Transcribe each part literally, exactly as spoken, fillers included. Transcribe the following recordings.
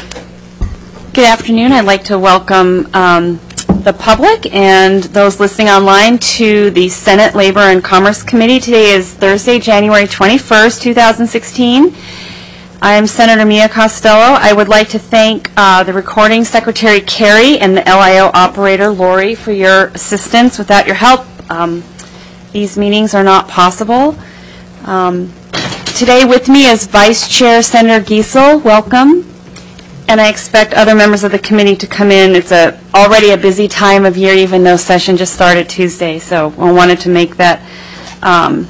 Good afternoon. I'd like to welcome um, the public and those listening online to the Senate Labor and Commerce Committee. Today is Thursday, January twenty-first, two thousand sixteen. I am Senator Mia Costello. I would like to thank uh, the recording secretary, Carrie, and the L I O operator, Lori, for your assistance. Without your help, um, these meetings are not possible. Um, today with me is Vice Chair Senator Giesel. Welcome. And I expect other members of the committee to come in. It's a, already a busy time of year, even though session just started Tuesday. So I wanted to make that um,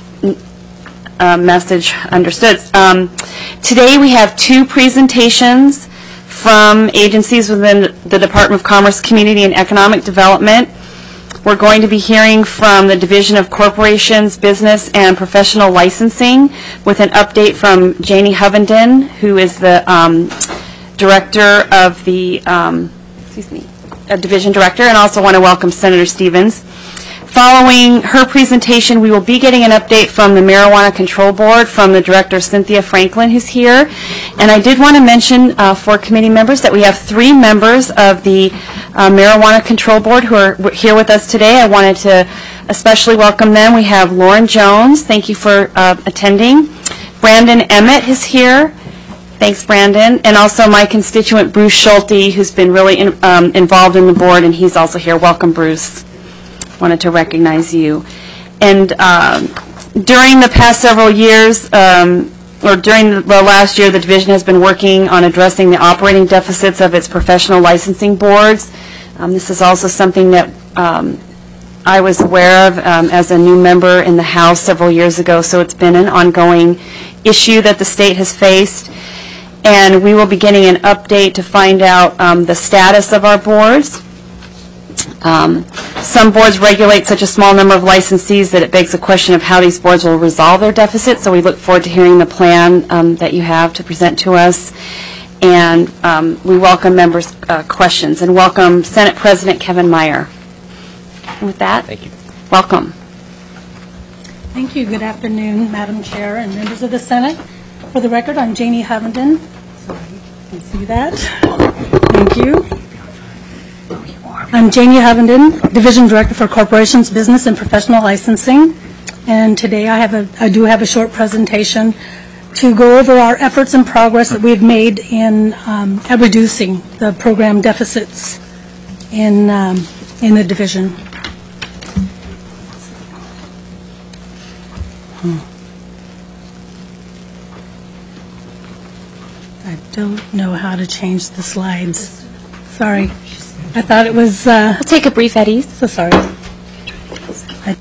uh, message understood. Um, today we have two presentations from agencies within the Department of Commerce, Community and Economic Development. We're going to be hearing from the Division of Corporations, Business and Professional Licensing with an update from Janie Hovenden, who is the um, Director of the, um, excuse me, a Division Director, and also want to welcome Senator Stevens. Following her presentation, we will be getting an update from the Marijuana Control Board from the Director, Cynthia Franklin, who's here. And I did want to mention uh, for committee members that we have three members of the uh, Marijuana Control Board who are here with us today. I wanted to especially welcome them. We have Lauren Jones. Thank you for uh, attending. Brandon Emmett is here. Thanks, Brandon. And also my constituent, Bruce Schulte, who's been really in, um, involved in the board, and he's also here. Welcome, Bruce. Wanted to recognize you. And um, during the past several years, um, or during the last year, the division has been working on addressing the operating deficits of its professional licensing boards. Um, this is also something that um, I was aware of um, as a new member in the House several years ago, so it's been an ongoing issue that the state has faced. And we will be getting an update to find out um, the status of our boards. Um, some boards regulate such a small number of licensees that it begs the question of how these boards will resolve their deficits. So we look forward to hearing the plan um, that you have to present to us. And um, we welcome members' uh, questions. And welcome Senate President Kevin Meyer. And with that, thank you. Welcome. Thank you. Good afternoon, Madam Chair and members of the Senate. For the record, I'm Janie Hovenden. Sorry, you can see that. Thank you. I'm Janie Hovenden, Division Director for Corporations, Business and Professional Licensing. And today I have a, I do have a short presentation to go over our efforts and progress that we've made in um, at reducing the program deficits in um, in the division. Hmm. I don't know how to change the slides. Sorry. I thought it was... Uh, we'll take a brief at ease. So sorry. I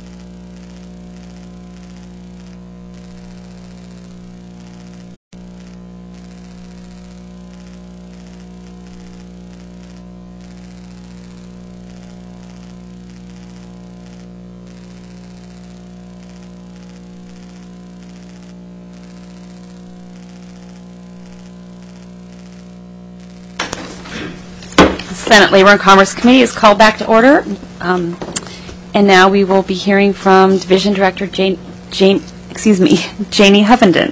Senate Labor and Commerce Committee is called back to order. Um, and now we will be hearing from Division Director Jane, Jane, excuse me, Janie Hovenden.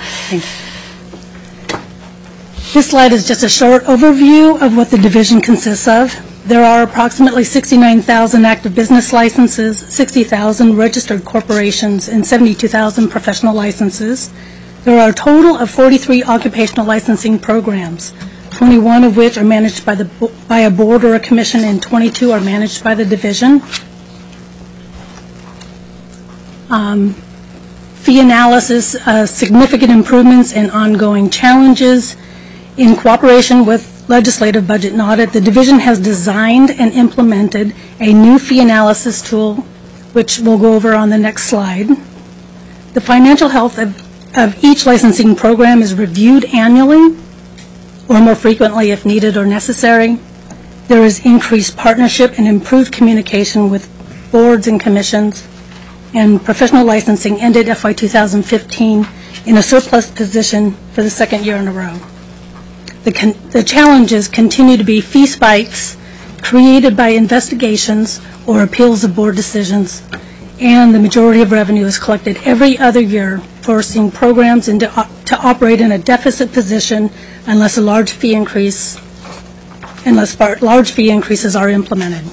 This slide is just a short overview of what the division consists of. There are approximately sixty-nine thousand active business licenses, sixty thousand registered corporations, and seventy-two thousand professional licenses. There are a total of forty-three occupational licensing programs, twenty-one of which are managed by the by a board or a commission, and twenty-two are managed by the division. Um, fee analysis, uh, significant improvements and ongoing challenges. In cooperation with Legislative Budget and Audit, the division has designed and implemented a new fee analysis tool, which we'll go over on the next slide. The financial health of, of each licensing program is reviewed annually, or more frequently if needed or necessary. There is increased partnership and improved communication with boards and commissions. And professional licensing ended F Y two thousand fifteen in a surplus position for the second year in a row. The, con the challenges continue to be fee spikes created by investigations or appeals of board decisions, and the majority of revenue is collected every other year forcing programs into, to operate in a deficit position unless a large fee increase, unless large fee increases are implemented.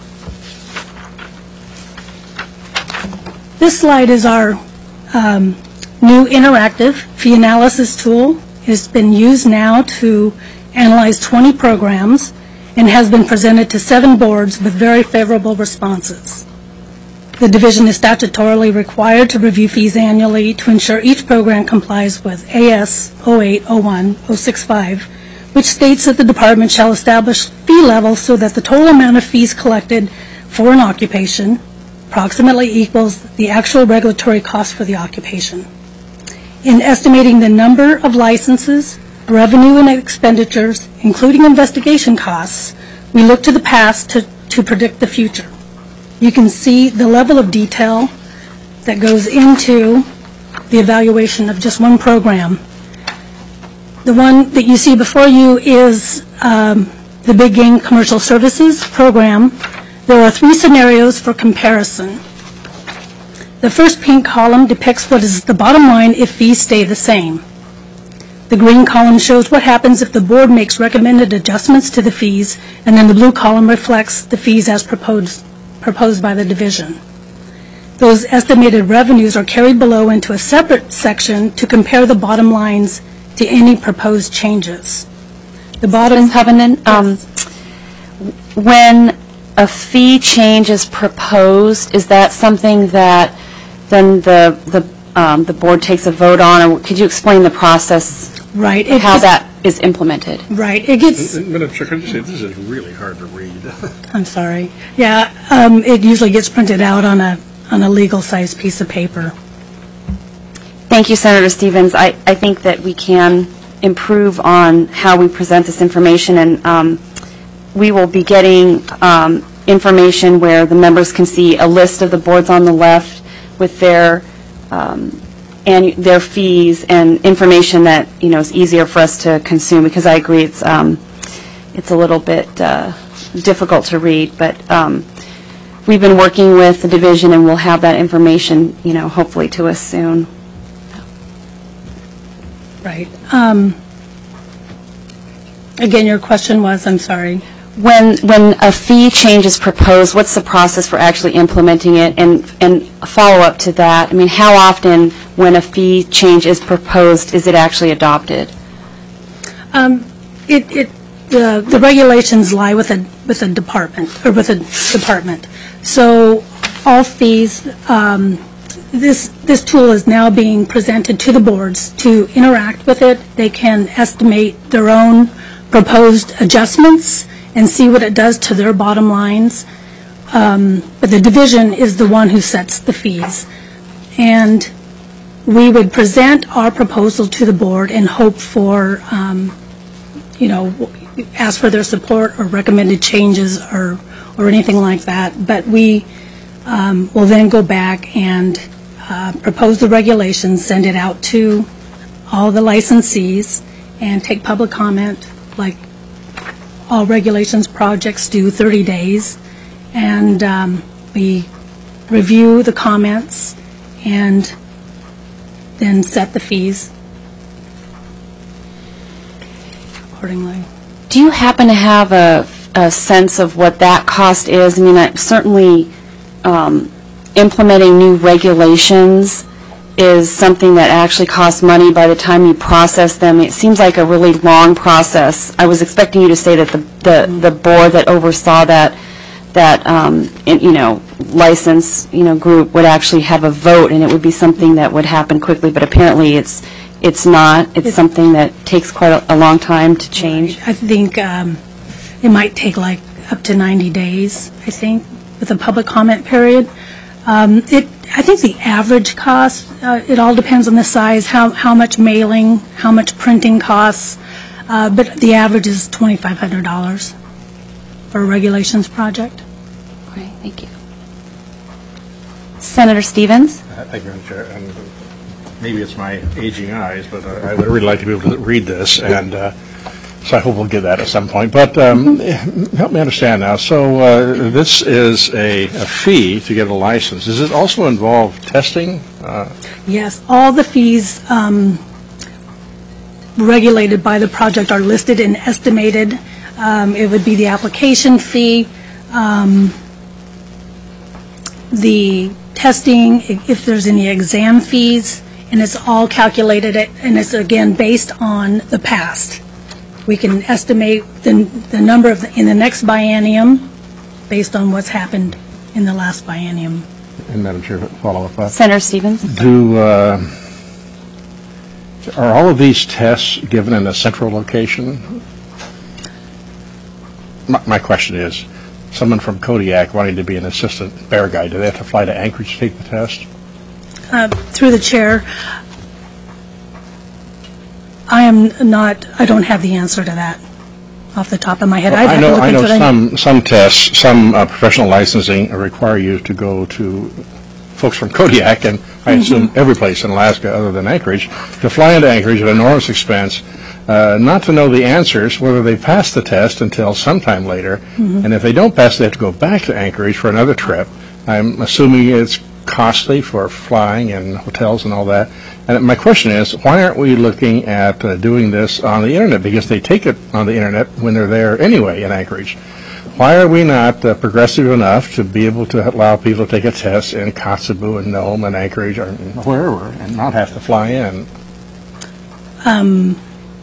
This slide is our um, new interactive fee analysis tool. It's been used now to analyze twenty programs and has been presented to seven boards with very favorable responses. The division is statutorily required to review fees annually to ensure each program complies with A S oh eight oh one oh sixty-five, which states that the department shall establish fee levels so that the total amount of fees collected for an occupation approximately equals the actual regulatory cost for the occupation. In estimating the number of licenses, revenue and expenditures, including investigation costs, we look to the past to, to predict the future. You can see the level of detail that goes into the evaluation of just one program. The one that you see before you is um, the Big Game Commercial Services program. There are three scenarios for comparison. The first pink column depicts what is the bottom line if fees stay the same. The green column shows what happens if the board makes recommended adjustments to the fees, and then the blue column reflects the fees as proposed, proposed by the division. Those estimated revenues are carried below into a separate section to compare the bottom lines to any proposed changes. The bottom covenant, um, when a fee change is proposed, is that something that then the the um, the board takes a vote on, or could you explain the process? Right. It how that is implemented? Right. It gets. Madam Chair, could you say this is really hard to read? I'm sorry. Yeah. Um, it usually gets printed out on a on a legal size piece of paper. Thank you, Senator Stevens. I I think that we can improve on how we present this information, and um, we will be getting um, information where the members can see a list of the boards on the left with their um, and their fees and information that you know is easier for us to consume. Because I agree, it's um, it's a little bit uh, difficult to read, but um, we've been working with the division, and we'll have that information, you know, hopefully to us soon. Right. Um, again, your question was, I'm sorry. When when a fee change is proposed, what's the process for actually implementing it? And and a follow-up to that, I mean, how often when a fee change is proposed is it actually adopted? Um, it it the the regulations lie with a with a department or with a department. So all fees. Um, this this tool is now being presented to the boards to interact with it. They can estimate their own proposed adjustments and see what it does to their bottom lines. Um, but the division is the one who sets the fees. And we would present our proposal to the board and hope for, um, you know, ask for their support or recommended changes or, or anything like that. But we um, will then go back and uh, propose the regulations, send it out to all the licensees, and take public comment like all regulations projects do, thirty days, and um, we review the comments and then set the fees accordingly. Do you happen to have a, a sense of what that cost is? I mean, I, certainly um, implementing new regulations is something that actually costs money by the time you process them. It seems like a really long process. I was expecting you to say that the the, the board that oversaw that that um, in, you know license you know group would actually have a vote, and it would be something that would happen quickly. But apparently, it's it's not. It's, it's something that takes quite a, a long time to change. I think um, it might take like up to ninety days. I think with a public comment period. Um, it, I think the average cost, uh, it all depends on the size, how, how much mailing, how much printing costs, uh, but the average is twenty-five hundred dollars for a regulations project. Great, thank you. Senator Stevens? Uh, thank you, Madam Chair. And maybe it's my aging eyes, but uh, I would really like to be able to read this. And uh, So I hope we'll get that at some point. But um, help me understand now. So uh, this is a, a fee to get a license. Does it also involve testing? Uh, Yes, all the fees um, regulated by the project are listed and estimated. Um, It would be the application fee, um, the testing, i- if there's any exam fees, and it's all calculated, at- and it's again based on the past. We can estimate the the number of, the- in the next biennium based on what's happened in the last biennium. and Madam Chair, follow up. Uh, Senator Stevens? do uh, are all of these tests given in a central location? My, my question is, someone from Kodiak wanting to be an assistant bear guide, do they have to fly to Anchorage to take the test? Uh, Through the chair, I am not, I don't have the answer to that off the top of my head. I'd I have to know, look I know into that. some, some tests, some uh, professional licensing require you to go to folks from Kodiak, and I assume every place in Alaska other than Anchorage, to fly into Anchorage at enormous expense, uh, not to know the answers, whether they pass the test until sometime later, and if they don't pass, they have to go back to Anchorage for another trip. I'm assuming it's costly for flying and hotels and all that. And my question is, why aren't we looking at uh, doing this on the internet? Because they take it on the internet when they're there anyway in Anchorage. Why are we not uh, progressive enough to be able to allow people to take a test in Kotzebue and Nome and Anchorage or wherever and not have to fly in? Um,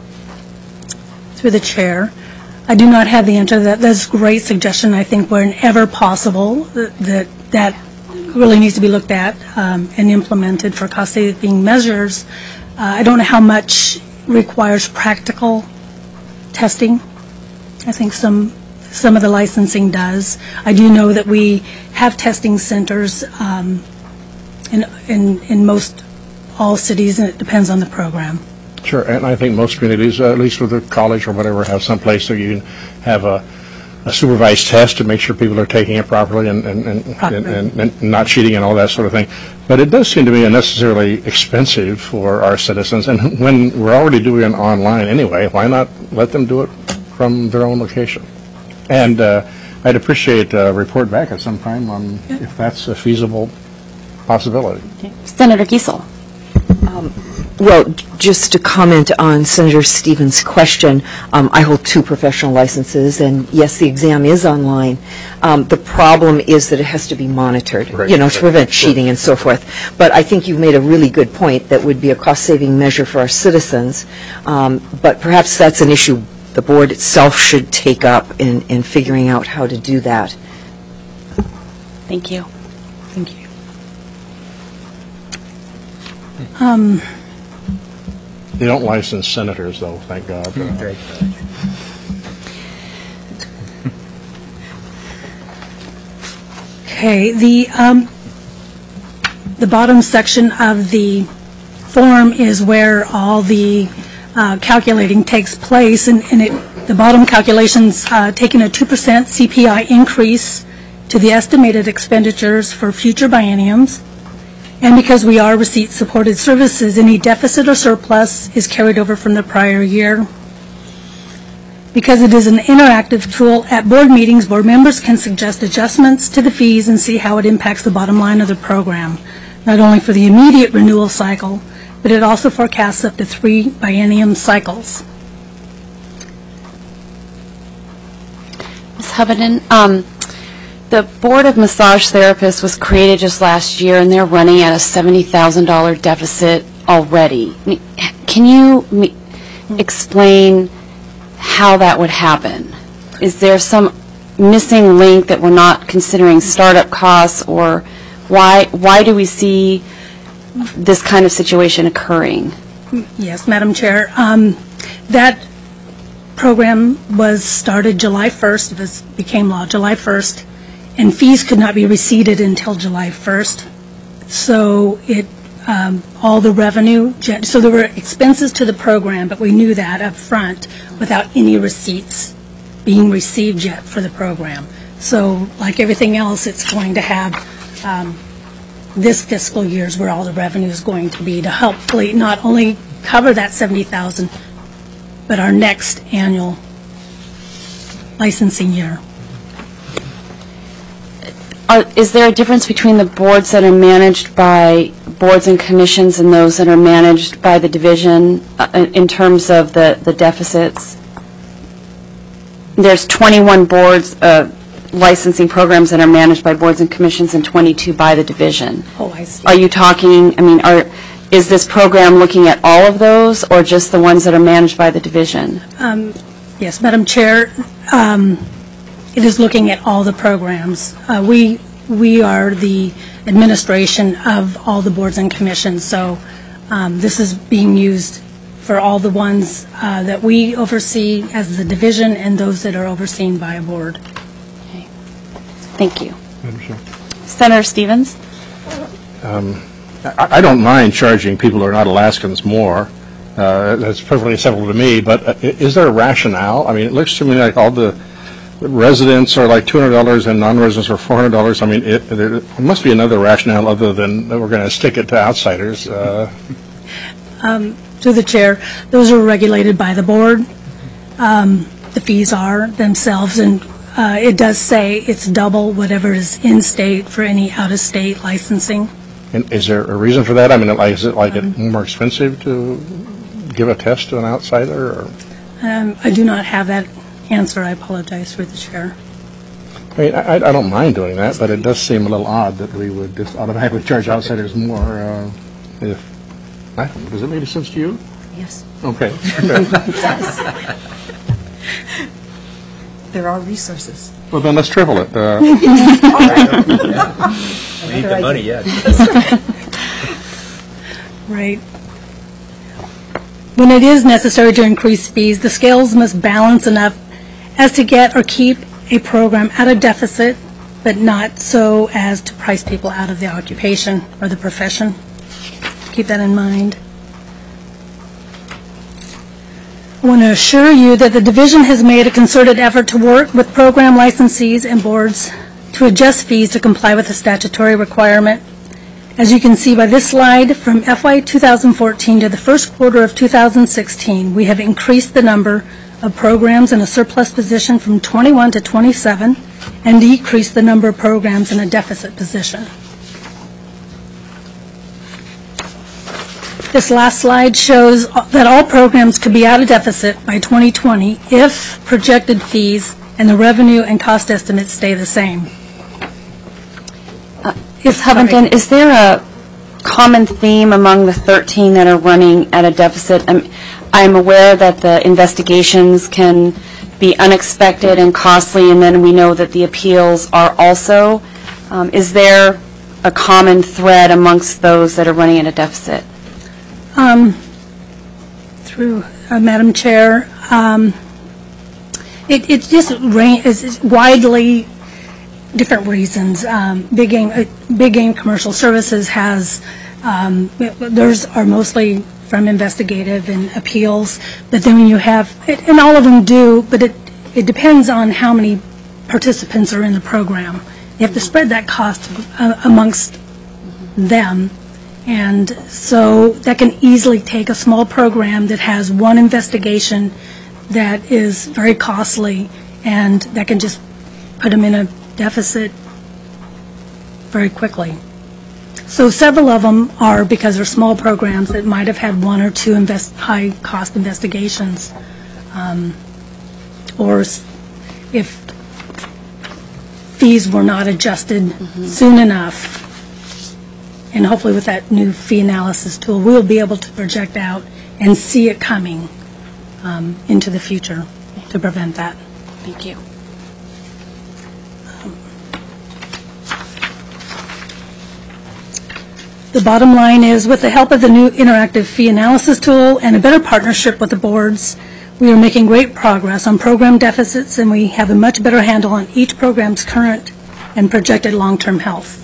Through the chair, I do not have the answer to that. That's a great suggestion. I think whenever possible, that that, that really needs to be looked at um, and implemented for cost-saving measures. Uh, I don't know how much requires practical testing. I think some some of the licensing does. I do know that we have testing centers um, in, in in most all cities, and it depends on the program. Sure, and I think most communities, uh, at least with a college or whatever, have some place so you can have a, a supervised test to make sure people are taking it properly and, and, and, Properly. and, and, and not cheating and all that sort of thing. But it does seem to be unnecessarily expensive for our citizens, and when we're already doing it online anyway, why not let them do it from their own location? And uh, I'd appreciate a report back at some time on if that's a feasible possibility. Senator Giesel? Well, just to comment on Senator Stevens' question, um, I hold two professional licenses, and yes, the exam is online. Um, the problem is that it has to be monitored, Right, you know, to right, prevent sure. cheating and so forth. But I think you've made a really good point that would be a cost-saving measure for our citizens. Um, but perhaps that's an issue the board itself should take up in, in figuring out how to do that. Thank you. Thank you. Um, They don't license senators, though, thank God. Uh, Okay, the, um, the bottom section of the form is where all the uh, calculating takes place, and and it, the bottom calculations, uh, taking a two percent C P I increase to the estimated expenditures for future bienniums, and because we are receipt-supported services, any deficit or surplus is carried over from the prior year. Because it is an interactive tool, at board meetings, board members can suggest adjustments to the fees and see how it impacts the bottom line of the program, not only for the immediate renewal cycle, but it also forecasts up to three biennium cycles. Miz Hovenden, um, the Board of Massage Therapists was created just last year, and they're running at a seventy thousand dollars deficit already. I mean, Can you me- explain how that would happen? Is there some missing link that we're not considering startup costs, or why why do we see this kind of situation occurring? Yes, Madam Chair. Um, That program was started July first, it was- became law July first, and fees could not be receipted until July first. So it, um, all the revenue, gen- so there were expenses to the program, but we knew that up front without any receipts being received yet for the program. So like everything else, it's going to have um, this fiscal year's where all the revenue is going to be to helpfully not only cover that seventy thousand dollars, but our next annual licensing year. Are, is there a difference between the boards that are managed by boards and commissions and those that are managed by the division uh, in terms of the, the deficits? There's twenty-one boards, uh, licensing programs that are managed by boards and commissions and twenty-two by the division. Oh, I see. Are you talking, I mean, are, is this program looking at all of those or just the ones that are managed by the division? Um, yes, Madam Chair, um, it is looking at all the programs. Uh, we, we are the administration of all the boards and commissions, so um, this is being used for all the ones uh, that we oversee as the division and those that are overseen by a board. Okay. Thank you. Senator Stevens? Um, I, I don't mind charging people who are not Alaskans more. Uh, that's perfectly acceptable to me, but uh, is there a rationale? I mean, it looks to me like all the residents are like two hundred dollars and non-residents are four hundred dollars. I mean, it, there, there must be another rationale other than that we're going to stick it to outsiders. Uh, um, to the chair, those are regulated by the board. Um, the fees are themselves, and uh, it does say it's double whatever is in-state for any out-of-state licensing. and is there a reason for that? I mean, like, is it like um, it more expensive to give a test to an outsider? Or? Um, I do not have that answer. I apologize for the chair. I mean, I, I don't mind doing that, but it does seem a little odd that we would just automatically charge outsiders more. Uh, if I don't know, does it make sense to you? Yes. Okay. There are resources. Well, then let's triple it. Uh, We need the money yet. Right. When it is necessary to increase fees, the scales must balance enough as to get or keep a program at a deficit, but not so as to price people out of the occupation or the profession. Keep that in mind. I want to assure you that the division has made a concerted effort to work with program licensees and boards to adjust fees to comply with the statutory requirement. As you can see by this slide, from F Y two thousand fourteen to the first quarter of two thousand sixteen, we have increased the number of programs in a surplus position from twenty-one to twenty-seven and decreased the number of programs in a deficit position. This last slide shows that all programs could be out of deficit by twenty twenty if projected fees and the revenue and cost estimates stay the same. Miz Hovington, is there a common theme among the thirteen that are running at a deficit? I'm, I'm aware that the investigations can be unexpected and costly, and then we know that the appeals are also. Um, is there a common thread amongst those that are running at a deficit? Um, through uh, Madam Chair, um, it, it just is widely different reasons. Um, big game, uh, big game commercial services has um, theirs are mostly from investigative and appeals, but then when you have, and all of them do, but it it depends on how many participants are in the program. You have to spread that cost uh, amongst them. And so that can easily take a small program that has one investigation that is very costly, and that can just put them in a deficit very quickly. So several of them are because they're small programs that might have had one or two invest high-cost investigations. Um, or if fees were not adjusted mm-hmm. soon enough. And hopefully with that new fee analysis tool, we'll be able to project out and see it coming um, into the future to prevent that. Thank you. Um, the bottom line is, with the help of the new interactive fee analysis tool and a better partnership with the boards, we are making great progress on program deficits, and we have a much better handle on each program's current and projected long-term health.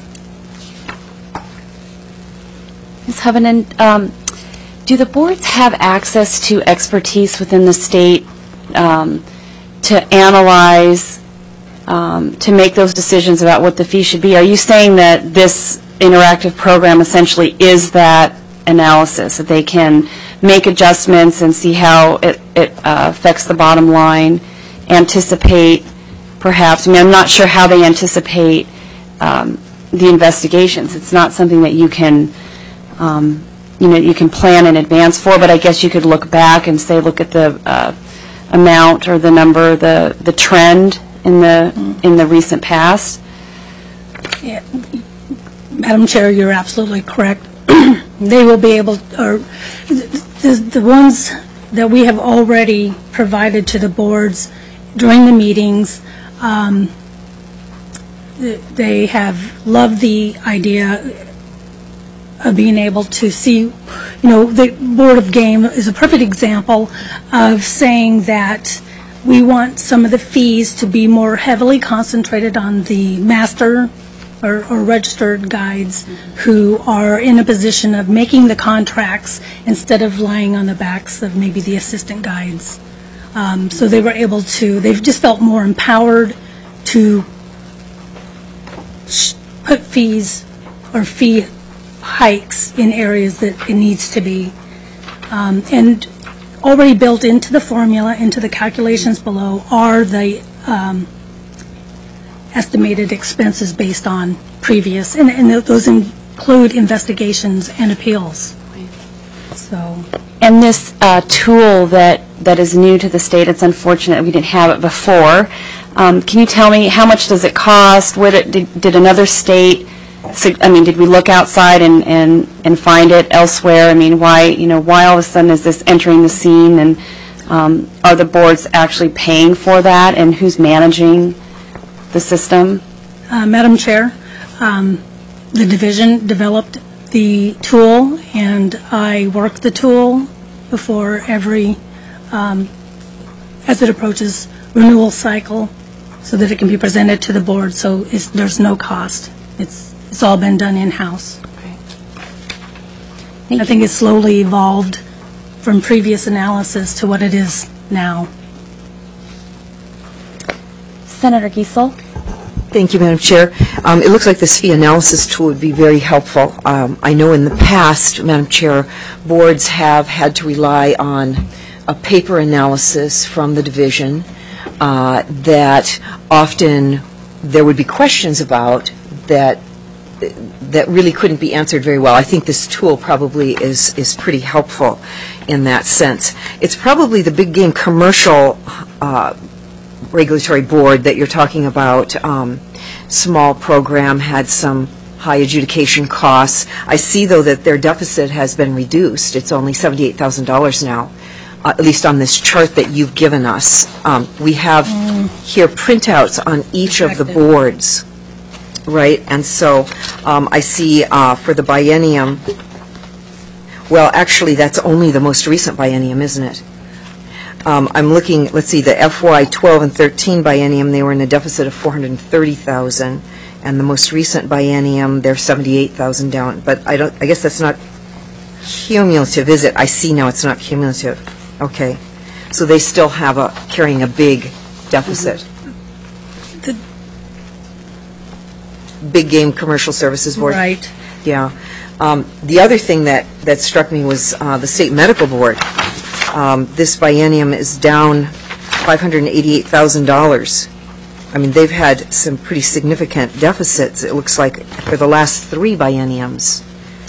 Miz Hovington, um, do the boards have access to expertise within the state um, to analyze, um, to make those decisions about what the fee should be? Are you saying that this interactive program essentially is that analysis, that they can make adjustments and see how it, it uh, affects the bottom line, anticipate perhaps, I mean, I'm not sure how they anticipate um, the investigations. It's not something that you can, um, you know, you can plan in advance for, but I guess you could look back and say, look at the uh, amount or the number, the, the trend in the, mm. in the recent past. Yeah. Madam Chair, you're absolutely correct. They will be able, or the, the ones that we have already provided to the boards during the meetings, um, they have loved the idea of being able to see, you know, the Board of Game is a perfect example of saying that we want some of the fees to be more heavily concentrated on the master Or, or registered guides who are in a position of making the contracts instead of lying on the backs of maybe the assistant guides. Um, so they were able to, they've just felt more empowered to sh- put fees or fee hikes in areas that it needs to be. Um, and already built into the formula, into the calculations below, are the um, estimated expenses based on previous, and, and those include investigations and appeals. So, and this uh, tool that, that is new to the state, it's unfortunate we didn't have it before. Um, can you tell me how much does it cost? What it, did, did another state, I mean, did we look outside and, and, and find it elsewhere? I mean, why, you know, why all of a sudden is this entering the scene, and um, are the boards actually paying for that, and who's managing the system? Uh, Madam Chair, um, the division developed the tool, and I work the tool before every, um, as it approaches renewal cycle, so that it can be presented to the board. So it's, there's no cost. It's it's all been done in-house. Okay. I think it's slowly evolved from previous analysis to what it is now. Senator Giesel. Thank you, Madam Chair. Um, it looks like this fee analysis tool would be very helpful. Um, I know in the past, Madam Chair, boards have had to rely on a paper analysis from the division uh, that often there would be questions about that that really couldn't be answered very well. I think this tool probably is is pretty helpful in that sense. It's probably the big game commercial uh, regulatory board that you're talking about. Um, small program, had some high adjudication costs. I see, though, that their deficit has been reduced. It's only seventy-eight thousand dollars now, uh, at least on this chart that you've given us. Um, we have mm. here printouts on each of the boards, right? And so um, I see uh, for the biennium, well, actually, that's only the most recent biennium, isn't it? Um, I'm looking, let's see, the F Y twelve and thirteen biennium, they were in a deficit of four hundred thirty thousand dollars, and the most recent biennium, they're seventy-eight thousand dollars down. But I don't, I guess that's not cumulative, is it? I see now it's not cumulative. Okay. So they still have a, carrying a big deficit. The Big Game Commercial Services Board. Right. Yeah. Um, the other thing that, that struck me was uh, the State Medical Board. Um, this biennium is down five hundred eighty-eight thousand dollars. I mean, they've had some pretty significant deficits, it looks like, for the last three bienniums.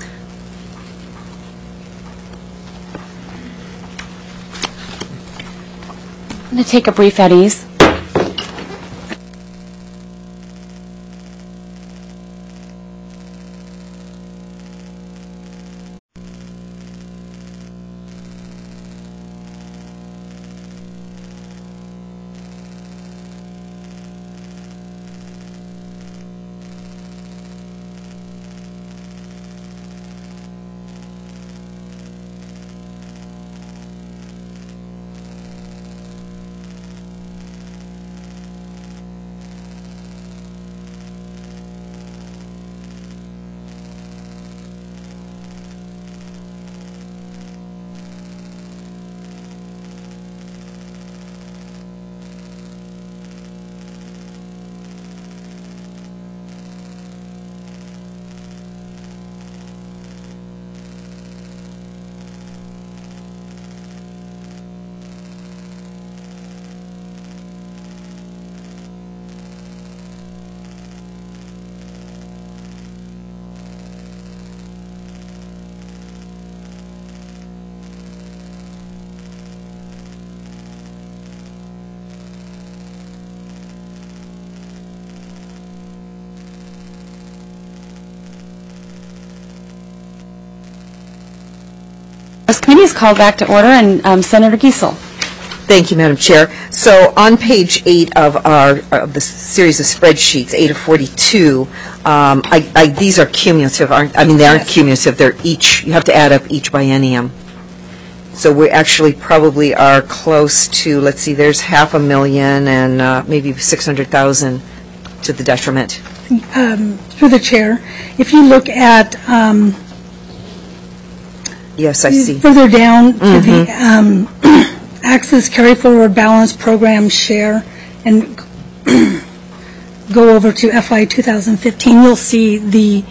I'm going to take a brief at ease. committee is called back to order, and um, Senator Giesel. Thank you, Madam Chair. So on page eight of our of the series of spreadsheets, eight of forty-two, um, I, I, these are cumulative. Aren't, I mean, they aren't cumulative. They're each. You have to add up each biennium. So we actually probably are close to. Let's see. There's half a million and uh, maybe six hundred thousand to the detriment. Um, through the chair, if you look at um, Yes, I see. further down to Mhm. the um, Access Carry Forward Balance Program Share and go over to F Y twenty fifteen, you'll see the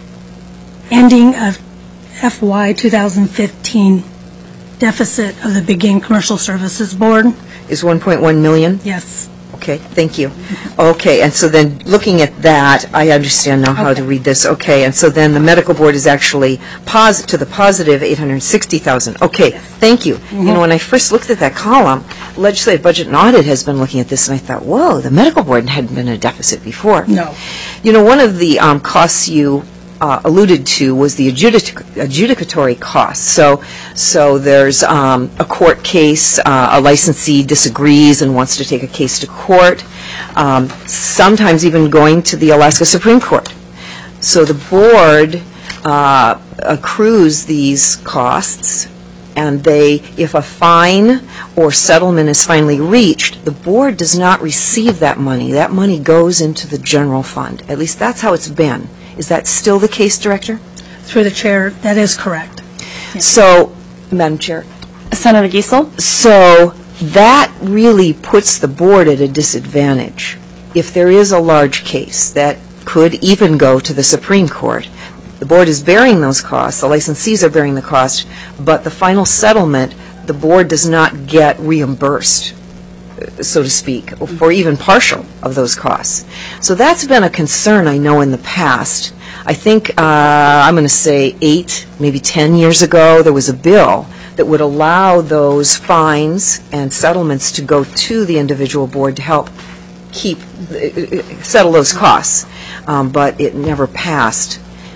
ending of F Y twenty fifteen deficit of the Begin Commercial Services Board. Is one point one million? Yes. Okay, thank you. Okay, and so then looking at that, I understand now how to Okay. read this. Okay, and so then the medical board is actually posit to the positive eight hundred sixty thousand. Okay, thank you. You know, when I first looked at that column, Legislative Budget and Audit has been looking at this, and I thought, whoa, the medical board hadn't been in a deficit before. No. You know, one of the um, costs you uh, alluded to was the adjudic- adjudicatory costs. So, so there's um, a court case, uh, a licensee disagrees and wants to take a case to court, um, sometimes even going to the Alaska Supreme Court. So the board uh, accrues these costs, and they, if a fine or settlement is finally reached, the board does not receive that money. That money goes into the general fund. At least that's how it's been. Is that still the case, Director? Through the chair, that is correct. So, Madam Chair, Senator Giesel? so that really puts the board at a disadvantage. If there is a large case that could even go to the Supreme Court, the board is bearing those costs, the licensees are bearing the cost, but the final settlement, the board does not get reimbursed, so to speak, for even partial of those costs. So that's been a concern, I know, in the past. I think, uh, I'm going to say eight, maybe ten years ago, there was a bill that would allow those fines and settlements to go to the individual board to help keep, settle those costs, um, but it never passed.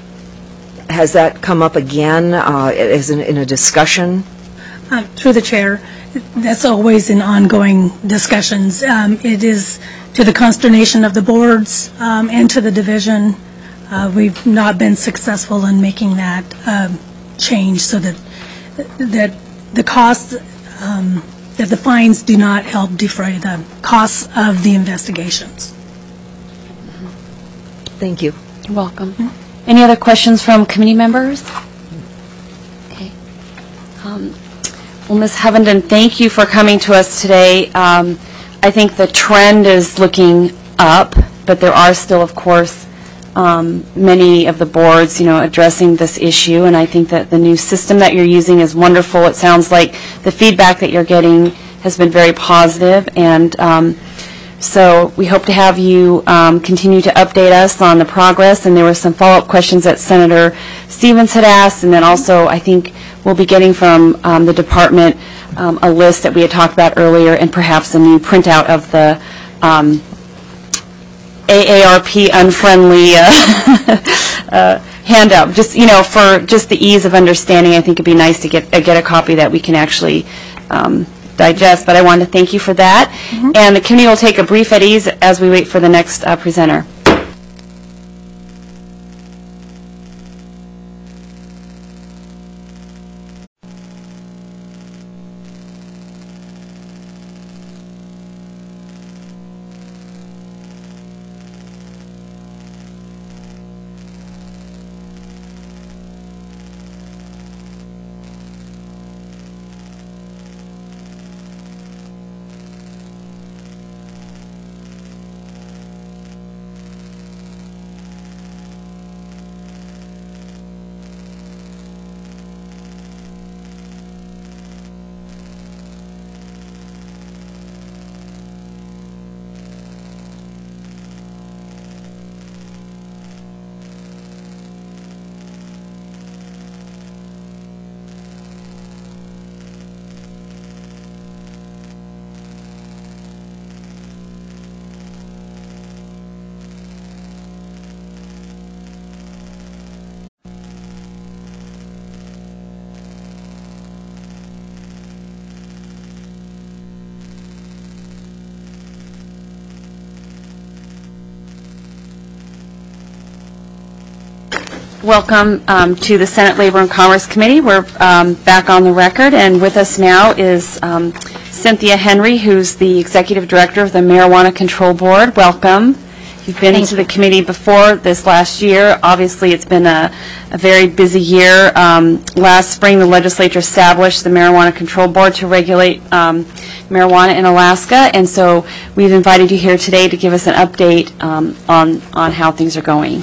Has that come up again uh, as in, in a discussion? Um, Through the chair, that's always in ongoing discussions. Um, It is to the consternation of the boards um, and to the division. Uh, We've not been successful in making that um, change so that, that the costs, um, that the fines do not help defray the costs of the investigations. Thank you. You're welcome. Any other questions from committee members? Okay. Um, Well, Miz Hovenden, thank you for coming to us today. Um, I think the trend is looking up, but there are still, of course, um, many of the boards, you know, addressing this issue, and I think that the new system that you're using is wonderful. It sounds like the feedback that you're getting has been very positive, and um, so we hope to have you um, continue to update us on the progress, and there were some follow-up questions that Senator Stevens had asked, and then also I think we'll be getting from um, the department um, a list that we had talked about earlier, and perhaps a new printout of the um, A A R P unfriendly uh, uh, handout. Just, you know, for just the ease of understanding, I think it'd be nice to get uh, get a copy that we can actually um, digest. But I wanted to thank you for that. Mm-hmm. And the committee will take a brief at ease as we wait for the next uh, presenter. Welcome um, to the Senate Labor and Commerce Committee. We're um, back on the record, and with us now is um, Cynthia Henry, who's the Executive Director of the Marijuana Control Board. Welcome. You've been into the committee before this last year. Obviously, it's been a, a very busy year. Um, last spring, the legislature established the Marijuana Control Board to regulate um, marijuana in Alaska, and so we've invited you here today to give us an update um, on, on how things are going.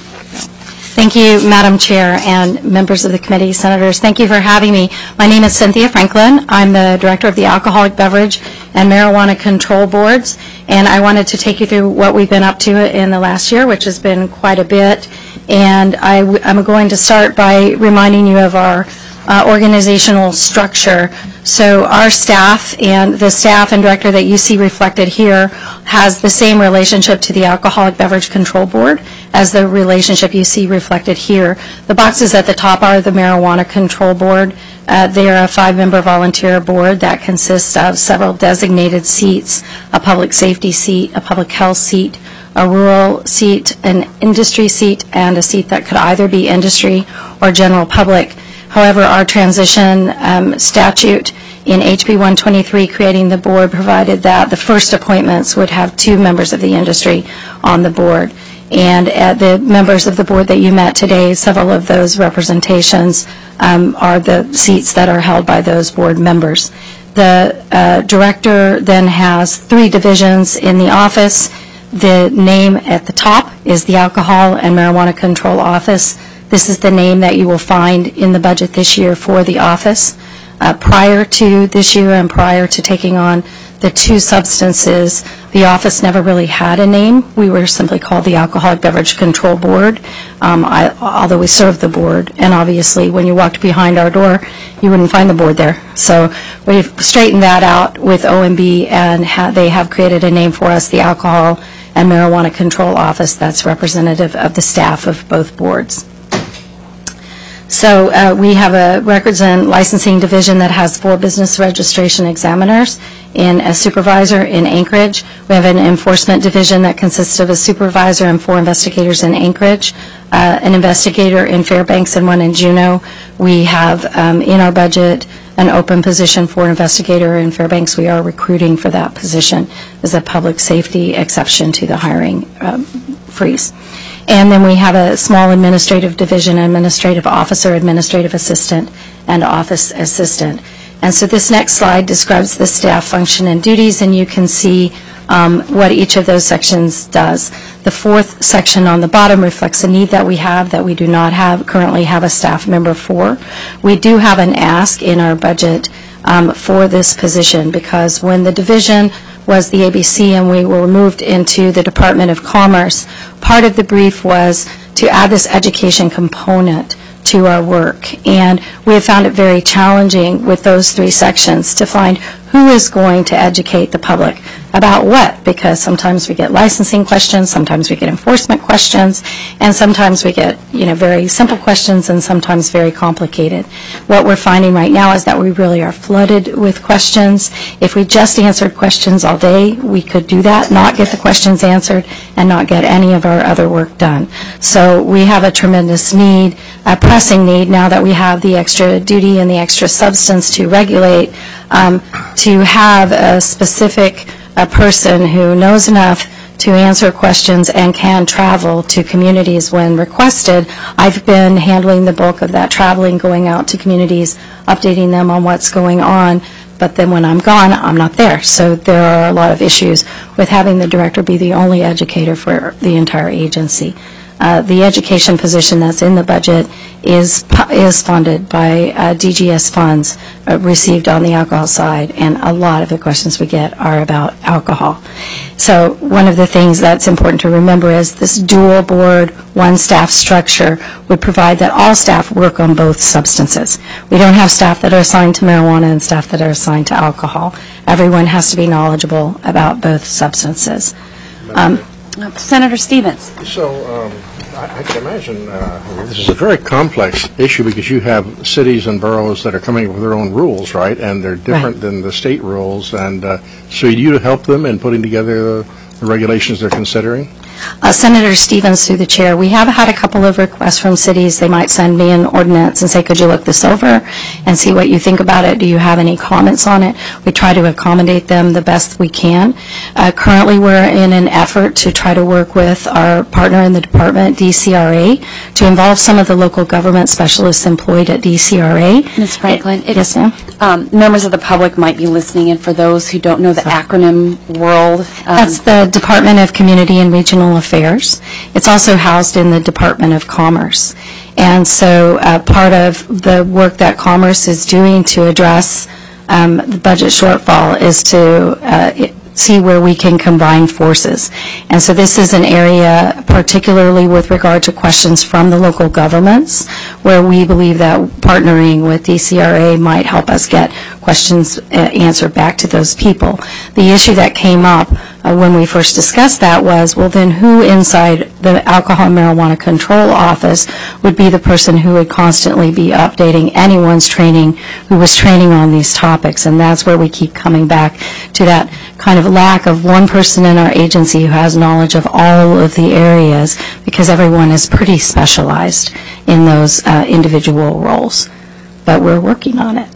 Thank you, Madam Chair and members of the committee, Senators. Thank you for having me. My name is Cynthia Franklin. I'm the Director of the Alcoholic Beverage and Marijuana Control Boards, and I wanted to take you through what we've been up to in the last year, which has been quite a bit. And I w- I'm going to start by reminding you of our uh, organizational structure. So our staff and the staff and director that you see reflected here has the same relationship to the Alcoholic Beverage Control Board as the relationship you see reflected here. The boxes at the top are the Marijuana Control Board. Uh, they are a five-member volunteer board that consists of several designated seats, a public safety seat, a public health seat, a rural seat, an industry seat, and a seat that could either be industry or general public. However, our transition um, statute in H B one twenty-three creating the board provided that the first appointments would have two members of the industry on the board. And uh, the members of the board that you met today, several of those representations um, are the seats that are held by those board members. The uh, director then has three divisions in the office. The name at the top is the Alcohol and Marijuana Control Office. This is the name that you will find in the budget this year for the office. Uh, prior to this year and prior to taking on the two substances, the office never really had a name. We were simply called the Alcoholic Beverage Control Board, um, I, although we served the board. And obviously, when you walked behind our door, you wouldn't find the board there. So we've straightened that out with O M B, and ha- they have created a name for us, the Alcohol and Marijuana Control Office, that's representative of the staff of both boards. So uh, we have a records and licensing division that has four business registration examiners and a supervisor in Anchorage. We have an enforcement division that consists of a supervisor and four investigators in Anchorage, uh, an investigator in Fairbanks and one in Juneau. We have um, in our budget an open position for investigator in Fairbanks. We are recruiting for that position as a public safety exception to the hiring um, freeze. And then we have a small administrative division, administrative officer, administrative assistant, and office assistant. And so this next slide describes the staff function and duties, and you can see um, what each of those sections does. The fourth section on the bottom reflects a need that we have that we do not have currently have a staff member for. We do have an ask in our budget um, for this position, because when the division was the A B C and we were moved into the Department of Commerce, part of the brief was to add this education component to our work. And we have found it very challenging with those three sections to find who is going to educate the public about what, because sometimes we get licensing questions, sometimes we get enforcement questions, and sometimes we get, you know, very simple questions and sometimes very complicated. What we're finding right now is that we really are flooded with questions. If we just answered questions all day, we could do that, not get the questions answered, and not get any of our other work done. So we have a tremendous need, a pressing need, now that we have the extra duty and the extra substance to regulate, um, to have a specific a person who knows enough to answer questions and can travel to communities when requested. I've been handling the bulk of that traveling, going out to communities, updating them on what's going on, but then when I'm gone, I'm not there. So there are a lot of issues with having the director be the only educator for the entire agency. Uh, the education position that's in the budget is is funded by uh, D G S funds uh, received on the alcohol side, and a lot of the questions we get are about alcohol. So one of the things that's important to remember is this dual board, one staff structure would provide that all staff work on both substances. We don't have staff that are assigned to marijuana and staff that are assigned to alcohol. Everyone has to be knowledgeable about both substances. Um, Senator Stevens. So um, I, I can imagine uh, this is a very complex issue, because you have cities and boroughs that are coming up with their own rules, right? And they're different right. than the state rules. And uh, so do you help them in putting together the regulations they're considering? Uh, Senator Stevens, through the chair, we have had a couple of requests from cities. They might send me an ordinance and say, could you look this over and see what you think about it? Do you have any comments on it? We try to accommodate them the best we can. Uh, currently, we're in an effort to try to work with our partner in the department, D C R A, to involve some of the local government specialists employed at D C R A. Miz Franklin, it, yes, ma'am. Um, members of the public might be listening in. For those who don't know the acronym world, um, That's the Department of Community and Regional Affairs. It's also housed in the Department of Commerce. And so uh, part of the work that Commerce is doing to address um, the budget shortfall is to uh, it, see where we can combine forces. And so this is an area, particularly with regard to questions from the local governments, where we believe that partnering with D C R A might help us get questions uh, answered back to those people. The issue that came up uh, when we first discussed that was, well, then who inside the Alcohol and Marijuana Control Office would be the person who would constantly be updating anyone's training who was training on these topics? And that's where we keep coming back to that kind of lack of one person in our agency who has knowledge of all of the areas, because everyone is pretty specialized in those uh, individual roles. But we're working on it.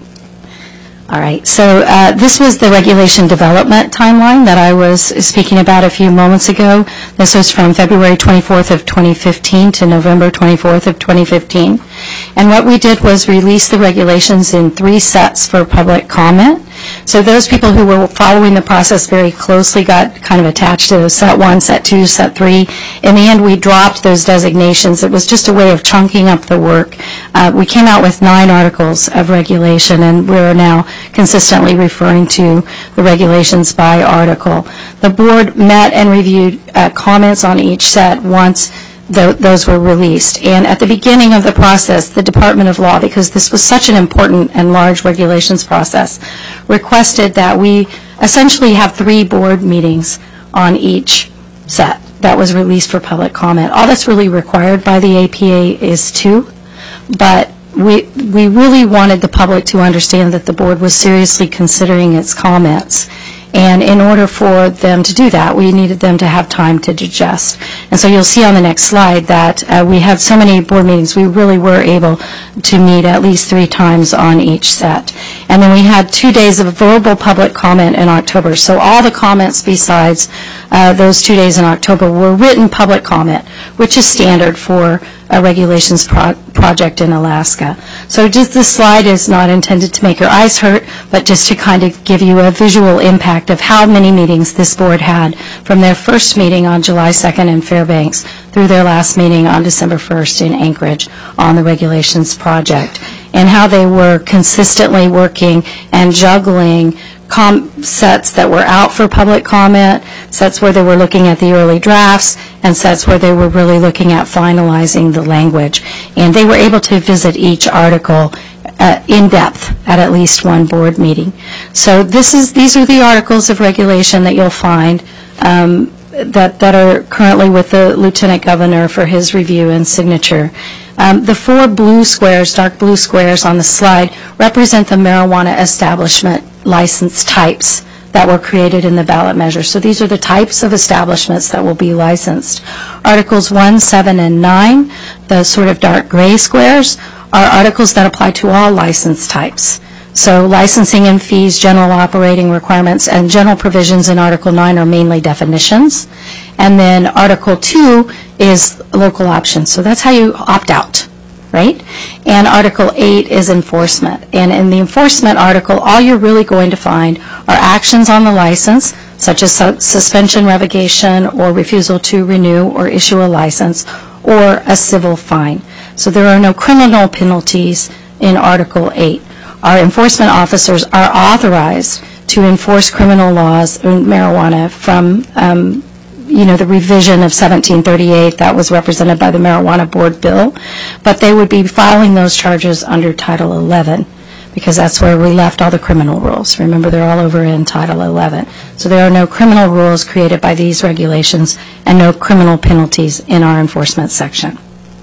All right, so uh, this was the regulation development timeline that I was speaking about a few moments ago. This was from February twenty-fourth of twenty fifteen to November twenty-fourth of twenty fifteen. And what we did was release the regulations in three sets for public comment. So those people who were following the process very closely got kind of attached to set one, set two, set three. In the end, we dropped those designations. It was just a way of chunking up the work. Uh, we came out with nine articles of regulation, and we're now consistently referring to the regulations by article. The board met and reviewed uh, comments on each set once Th those were released. And at the beginning of the process, the Department of Law, because this was such an important and large regulations process, requested that we essentially have three board meetings on each set that was released for public comment. All that's really required by the A P A is two, but we, we really wanted the public to understand that the board was seriously considering its comments. And in order for them to do that, we needed them to have time to digest. And so you'll see on the next slide that uh, we had so many board meetings, we really were able to meet at least three times on each set. And then we had two days of verbal public comment in October. So all the comments besides uh, those two days in October were written public comment, which is standard for a regulations pro project in Alaska. So just this slide is not intended to make your eyes hurt, but just to kind of give you a visual impact of how many meetings this board had from their first meeting on July second in Fairbanks through their last meeting on December first in Anchorage on the regulations project, and how they were consistently working and juggling Com sets that were out for public comment, sets where they were looking at the early drafts, and sets where they were really looking at finalizing the language. And they were able to visit each article uh, in depth at at least one board meeting. So this is these are the articles of regulation that you'll find um, that, that are currently with the Lieutenant Governor for his review and signature. Um, the four blue squares, dark blue squares on the slide, represent the marijuana establishment license types that were created in the ballot measure. So these are the types of establishments that will be licensed. Articles one, seven, and nine, the sort of dark gray squares, are articles that apply to all license types. So licensing and fees, general operating requirements, and general provisions in Article nine are mainly definitions. And then Article two is local options. So that's how you opt out, right? And Article eight is enforcement. And in the enforcement article, all you're really going to find are actions on the license, such as su suspension, revocation, or refusal to renew or issue a license, or a civil fine. So there are no criminal penalties in Article eight. Our enforcement officers are authorized to enforce criminal laws in marijuana from um, you know, the revision of seventeen thirty-eight that was represented by the Marijuana Board bill, but they would be filing those charges under Title eleven, because that's where we left all the criminal rules. Remember, they're all over in Title eleven. So there are no criminal rules created by these regulations and no criminal penalties in our enforcement section.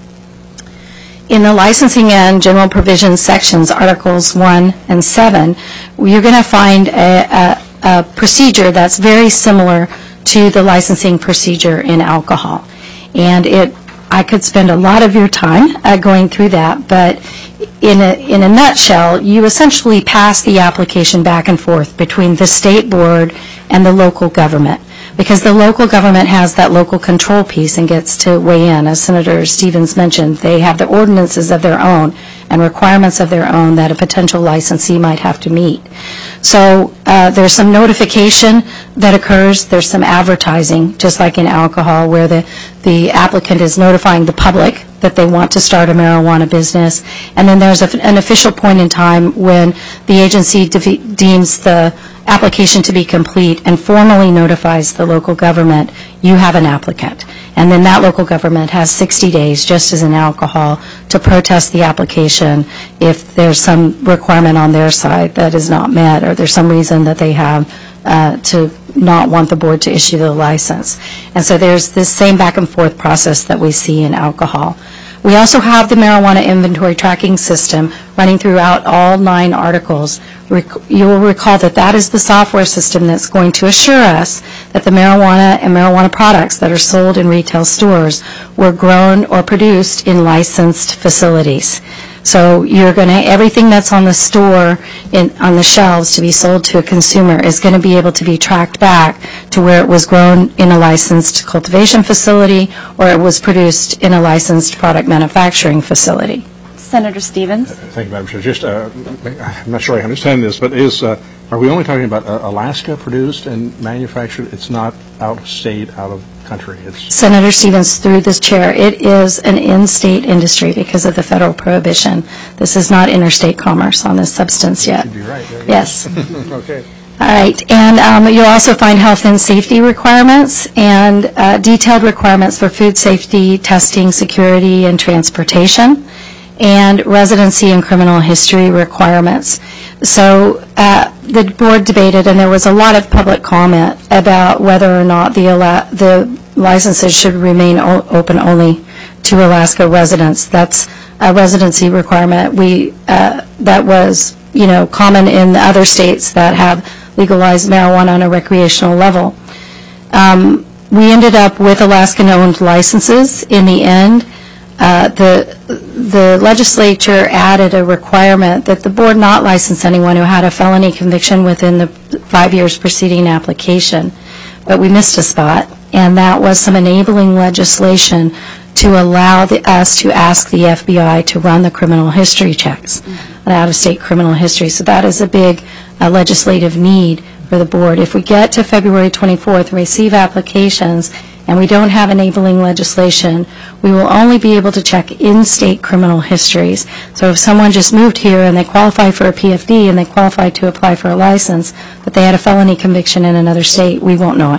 In the licensing and general provisions sections, Articles one and seven, you're going to find a, a, a procedure that's very similar to the licensing procedure in alcohol. And it, I could spend a lot of your time uh, going through that, but in a, in a nutshell, you essentially pass the application back and forth between the state board and the local government, because the local government has that local control piece and gets to weigh in. As Senator Stevens mentioned, they have the ordinances of their own and requirements of their own that a potential licensee might have to meet. So uh, there's some notification that occurs. There's some advertising, just like in alcohol, where the, the applicant is notifying the public that they want to start a marijuana business. And then there's a, an official point in time when the agency de- deems the application to be complete and formally notifies the local government, you have an applicant. And then that local government has sixty days, just as in alcohol, to protest the application if there's some requirement on their side that is not met, or there's some reason that they have uh, to not want the board to issue the license. And so there's this same back and forth process that we see in alcohol. We also have the marijuana inventory tracking system running throughout all nine articles. You will recall that that is the software system that's going to assure us that the marijuana and marijuana products that are sold in retail stores were grown or produced in licensed facilities. So you're going to, everything that's on the store, in, on the shelves to be sold to a consumer is going to be able to be tracked back to where it was grown in a licensed cultivation facility or it was produced in a licensed product manufacturing facility. Senator Stevens? Thank you, Madam Chair. Just, uh, I'm not sure I understand this, but is, uh, are we only talking about uh, Alaska produced and manufactured? It's not out of state, out of country? It's Senator Stevens, through this chair, it is an in-state industry because of the federal prohibition. This is not interstate commerce on this substance yet. You'd be right. There. Yes. Okay. All right, and um, you'll also find health and safety requirements and uh, detailed requirements for food safety, testing, security, and transportation, and residency and criminal history requirements. So uh, the board debated, and there was a lot of public comment about whether or not the, Ala- the licenses should remain o- open only to Alaska residents. That's a residency requirement. We uh, that was, you know, common in the other states that have legalized marijuana on a recreational level. Um, we ended up with Alaskan-owned licenses in the end. Uh, the the legislature added a requirement that the board not license anyone who had a felony conviction within the five years preceding application, but we missed a spot, and that was some enabling legislation to allow the, us to ask the F B I to run the criminal history checks, mm-hmm. an out-of-state criminal history. So that is a big uh, legislative need for the board. If we get to February twenty-fourth and receive applications and we don't have enabling legislation, we will only be able to check in-state criminal histories. So if someone just moved here and they qualify for a P F D and they qualify to apply for a license, but they had a felony conviction in another state, we won't know it.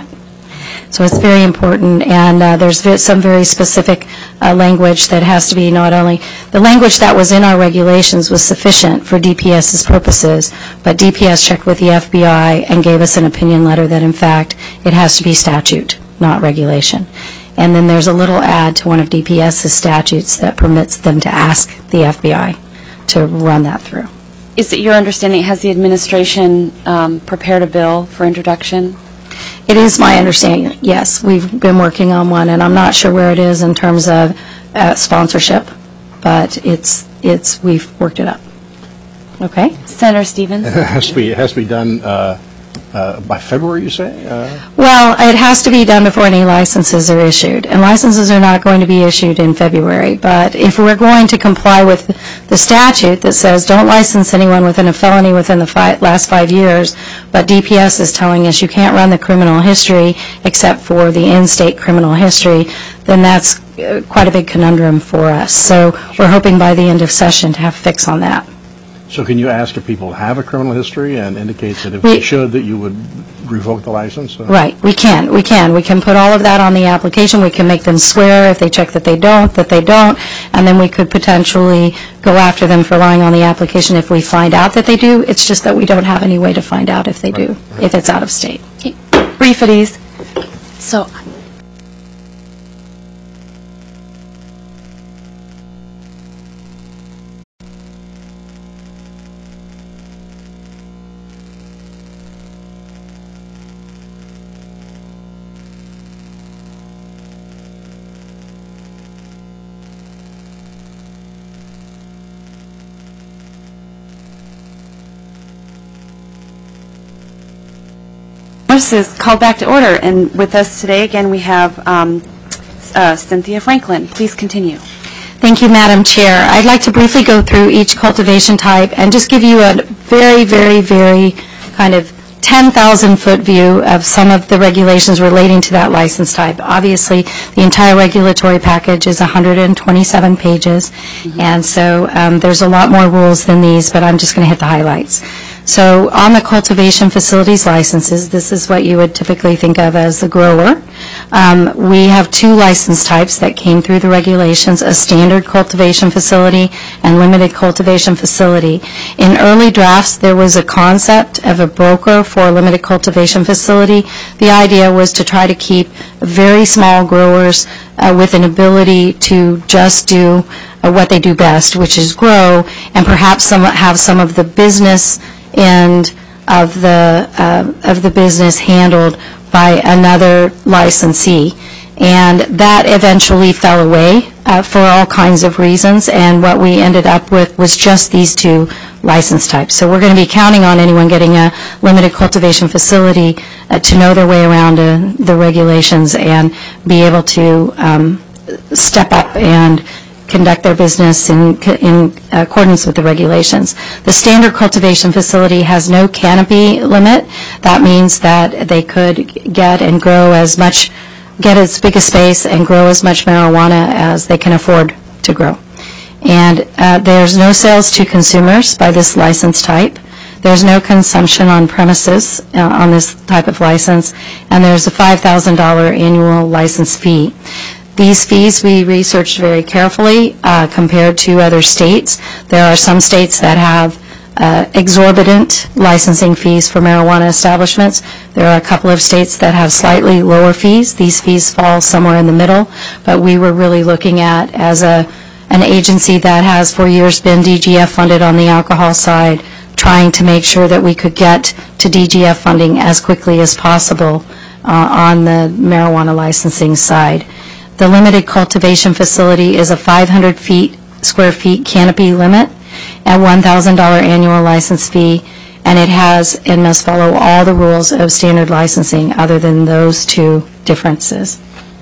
So it's very important, and uh, there's v- some very specific uh, language that has to be not only, the language that was in our regulations was sufficient for D P S's purposes, but D P S checked with the F B I and gave us an opinion letter that in fact it has to be statute, not regulation. And then there's a little add to one of D P S's statutes that permits them to ask the F B I to run that through. Is it your understanding, has the administration um, prepared a bill for introduction? It is my understanding, yes. We've been working on one, and I'm not sure where it is in terms of uh, sponsorship, but it's, it's, we've worked it up. Okay? Senator Stevens? It has to be, it has to be done uh, uh, by February, you say? Uh, Well, it has to be done before any licenses are issued, and licenses are not going to be issued in February. But if we're going to comply with the statute that says don't license anyone within a felony within the fi- last five years, but D P S is telling us you can't run the criminal history except for the in-state criminal history, then that's uh, quite a big conundrum for us. So we're hoping by the end of session to have a fix on that. So can you ask if people have a criminal history and indicate that if We- they should, that you would revoke the license? Uh, Right, we can, we can. We can put all of that on the application. We can make them swear if they check that they don't, that they don't, and then we could potentially go after them for lying on the application if we find out that they do. It's just that we don't have any way to find out if they do, Right. if it's out of state. Okay. Brief at ease. So Commerce is called back to order, and with us today again we have um, uh, Cynthia Franklin. Please continue. Thank you, Madam Chair. I'd like to briefly go through each cultivation type and just give you a very, very, very kind of ten thousand foot view of some of the regulations relating to that license type. Obviously, the entire regulatory package is one hundred twenty-seven pages, mm-hmm. and so um, there's a lot more rules than these, but I'm just going to hit the highlights. So on the cultivation facilities licenses, this is what you would typically think of as the grower. Um, we have two license types that came through the regulations, a standard cultivation facility and limited cultivation facility. In early drafts, there was a concept of a broker for a limited cultivation facility. The idea was to try to keep very small growers uh, with an ability to just do uh, what they do best, which is grow, and perhaps some, have some of the business end of the uh, of the business handled by another licensee. And that eventually fell away uh, for all kinds of reasons, and what we ended up with was just these two license types. So we're going to be counting on anyone getting a limited cultivation facility uh, to know their way around uh, the regulations and be able to um, step up and conduct their business in, in accordance with the regulations. The standard cultivation facility has no canopy limit. That means that they could get and grow as much, get as big a space and grow as much marijuana as they can afford to grow. And uh, there's no sales to consumers by this license type. There's no consumption on premises uh, on this type of license, and there's a five thousand dollars annual license fee. These fees we researched very carefully uh, compared to other states. There are some states that have uh, exorbitant licensing fees for marijuana establishments. There are a couple of states that have slightly lower fees. These fees fall somewhere in the middle, but we were really looking at as a an agency that has for years been D G F funded on the alcohol side, trying to make sure that we could get to D G F funding as quickly as possible uh, on the marijuana licensing side. The limited cultivation facility is a five hundred feet, square feet canopy limit at one thousand dollars annual license fee, and it has and must follow all the rules of standard licensing other than those two differences.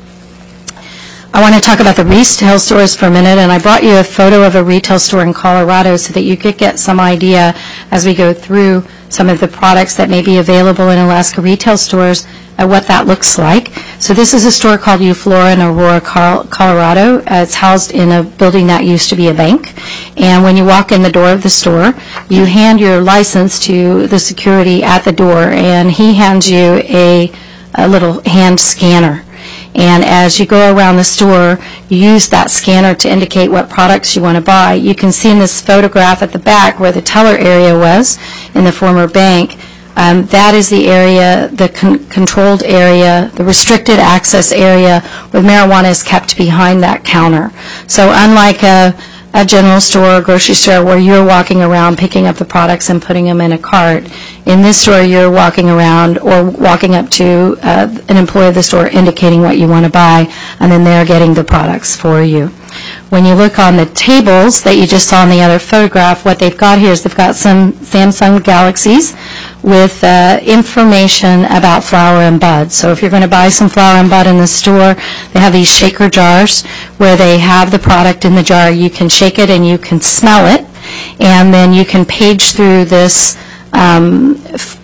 I want to talk about the retail stores for a minute, and I brought you a photo of a retail store in Colorado so that you could get some idea as we go through some of the products that may be available in Alaska retail stores, uh, what that looks like. So this is a store called Euflora in Aurora, Colorado. Uh, it's housed in a building that used to be a bank. And when you walk in the door of the store, you hand your license to the security at the door, and he hands you a, a little hand scanner. And as you go around the store, you use that scanner to indicate what products you want to buy. You can see in this photograph at the back where the teller area was in the former bank. Um, that is the area, the con- controlled area, the restricted access area where marijuana is kept behind that counter. So unlike a, a general store or grocery store where you're walking around picking up the products and putting them in a cart, in this store you're walking around or walking up to uh, an employee of the store indicating what you want to buy, and then they're getting the products for you. When you look on the tables that you just saw in the other photograph, what they've got here is they've got some Samsung Galaxies with uh, information about flower and bud. So if you're going to buy some flower and bud in the store, they have these shaker jars where they have the product in the jar. You can shake it and you can smell it, and then you can page through this um,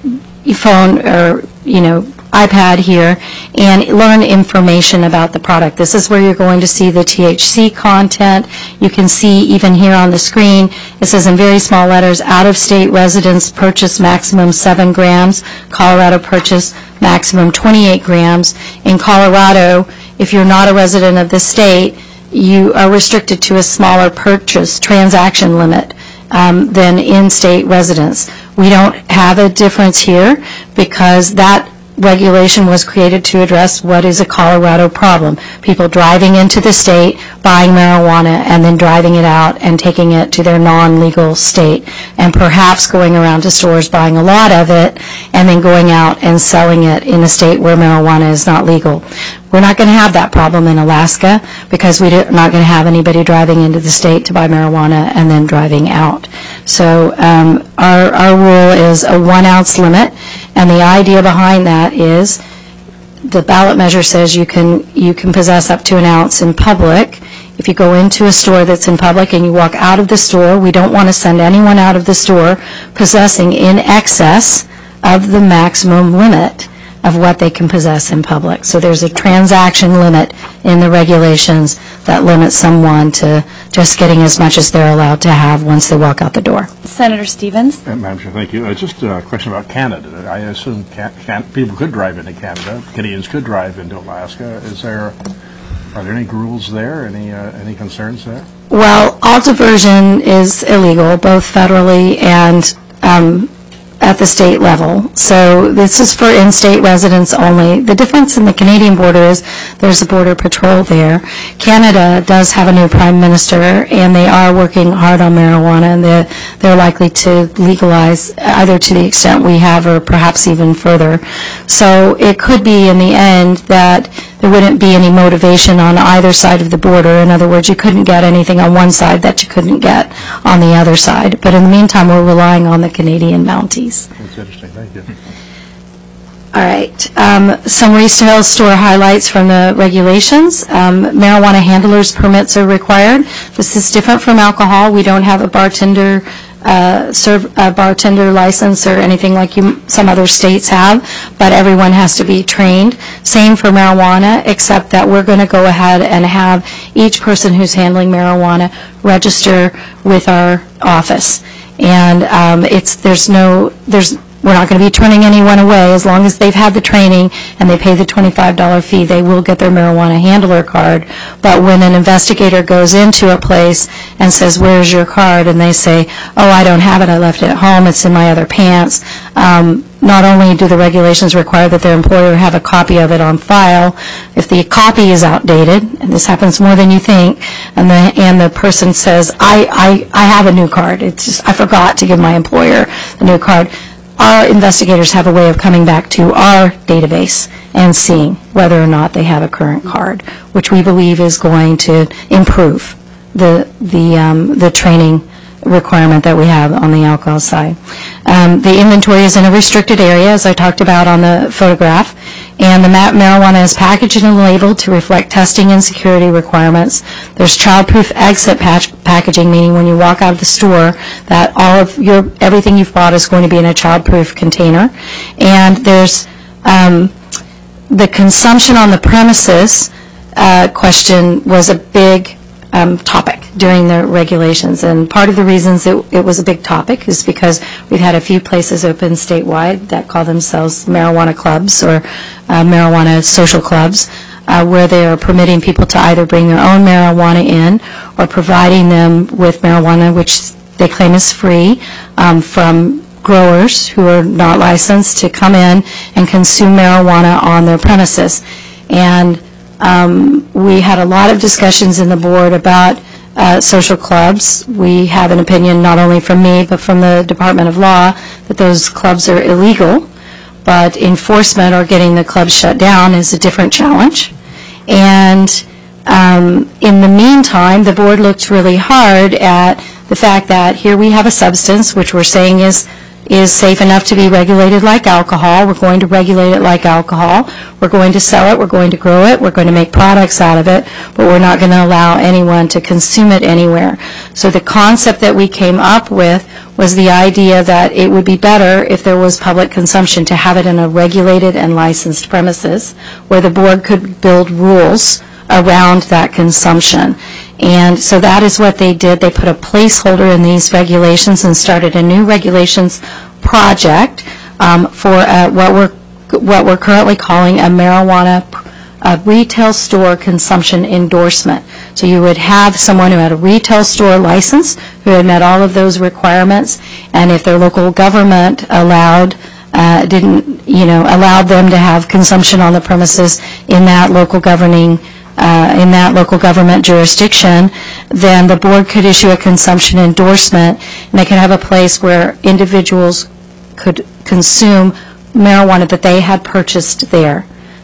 phone or, you know, iPad here and learn information about the product. This is where you're going to see the T H C content. You can see even here on the screen, it says in very small letters, out-of-state residents purchase maximum seven grams, Colorado purchase maximum twenty-eight grams. In Colorado, if you're not a resident of the state, you are restricted to a smaller purchase transaction limit um, than in-state residents. We don't have a difference here because that regulation was created to address what is a Colorado problem. People driving into the state, buying marijuana, and then driving it out and taking it to their non-legal state, and perhaps going around to stores buying a lot of it and then going out and selling it in a state where marijuana is not legal. We're not going to have that problem in Alaska because we're not going to have anybody driving into the state to buy marijuana and then driving out. So um, our, our rule is a one ounce limit, and the idea behind that is the ballot measure says you can you can possess up to an ounce in public. If you go into a store that's in public and you walk out of the store, we don't want to send anyone out of the store possessing in excess of the maximum limit of what they can possess in public. So there's a transaction limit in the regulations that limits someone to just getting as much as they're allowed to have once they walk out the door. Senator Stevens? Uh, Madam Chair, thank you. Uh, just a question about Canada. I assume can, can, people could drive into Canada. Canadians could drive into Alaska. Is there, are there any rules there? Any uh, any concerns there? Well, all diversion is illegal, both federally and um, at the state level. So this is for in-state residents only. The difference in the Canadian border is there's a border patrol there. Canada does have a new prime minister, and they are working hard on marijuana, and they're, they're likely to legalize either to the extent we have or perhaps even further. So it could be in the end that there wouldn't be any motivation on either side of the border. In other words, you couldn't get anything on one side that you couldn't get on the other side. But in the meantime, we're relying on the Canadian Mounties. That's interesting. Thank you. All right. Um, some retail store highlights from the regulations. Um, marijuana handlers permits are required. This is different from alcohol. We don't have a bartender uh, serve a bartender license or anything like you, some other states have, but everyone has to be trained. Same for marijuana, except that we're going to go ahead and have each person who's handling marijuana register with our office. And um, it's there's no there's we're not going to be turning anyone away as long as they've had the training and they pay the twenty-five dollar fee. They will get their marijuana handler card. But when an investigator goes into a place and says, "Where's your card?" and they say, "Oh, I don't have it. I left it at home. It's in my other pants." Um, not only do the regulations require that their employer have a copy of it on file, if the copy is outdated, and this happens more than you think, and the and the person says, I, I, I have a new card, it's just, I forgot to give my employer the new card, our investigators have a way of coming back to our database and seeing whether or not they have a current card, which we believe is going to improve the, the, um, the training requirement that we have on the alcohol side. Um, the inventory is in a restricted area, as I talked about on the photograph, and the ma- marijuana is packaged and labeled to reflect testing and security requirements. There's child-proof exit patch- packaging, meaning when you walk out of the store that all of your everything you've bought is going to be in a child-proof container. And there's um, the consumption on the premises uh, question was a big um, topic during the regulations, and part of the reasons it, it was a big topic is because we've had a few places open statewide that call themselves marijuana clubs or uh, marijuana social clubs, uh, where they are permitting people to either bring their own marijuana in or providing them with marijuana, which they claim is free, um, from growers who are not licensed to come in and consume marijuana on their premises. And um, we had a lot of discussions in the board about Uh, social clubs. We have an opinion not only from me but from the Department of Law that those clubs are illegal, but enforcement or getting the clubs shut down is a different challenge. And um, in the meantime, the board looked really hard at the fact that here we have a substance which we're saying is is safe enough to be regulated like alcohol. We're going to regulate it like alcohol. We're going to sell it. We're going to grow it. We're going to make products out of it, but we're not going to allow anyone to consume it anywhere. So the concept that we came up with was the idea that it would be better if there was public consumption to have it in a regulated and licensed premises where the board could build rules around that consumption. And so that is what they did. They put a placeholder in these regulations and started a new regulations project um, for uh, what we're what we're currently calling a marijuana uh, retail store consumption endorsement. So you would have someone who had a retail store license who had met all of those requirements, and if their local government allowed uh, didn't you know allowed them to have consumption on the premises in that local governing Uh, in that local government jurisdiction, then the board could issue a consumption endorsement, and they could have a place where individuals could consume marijuana that they had purchased there.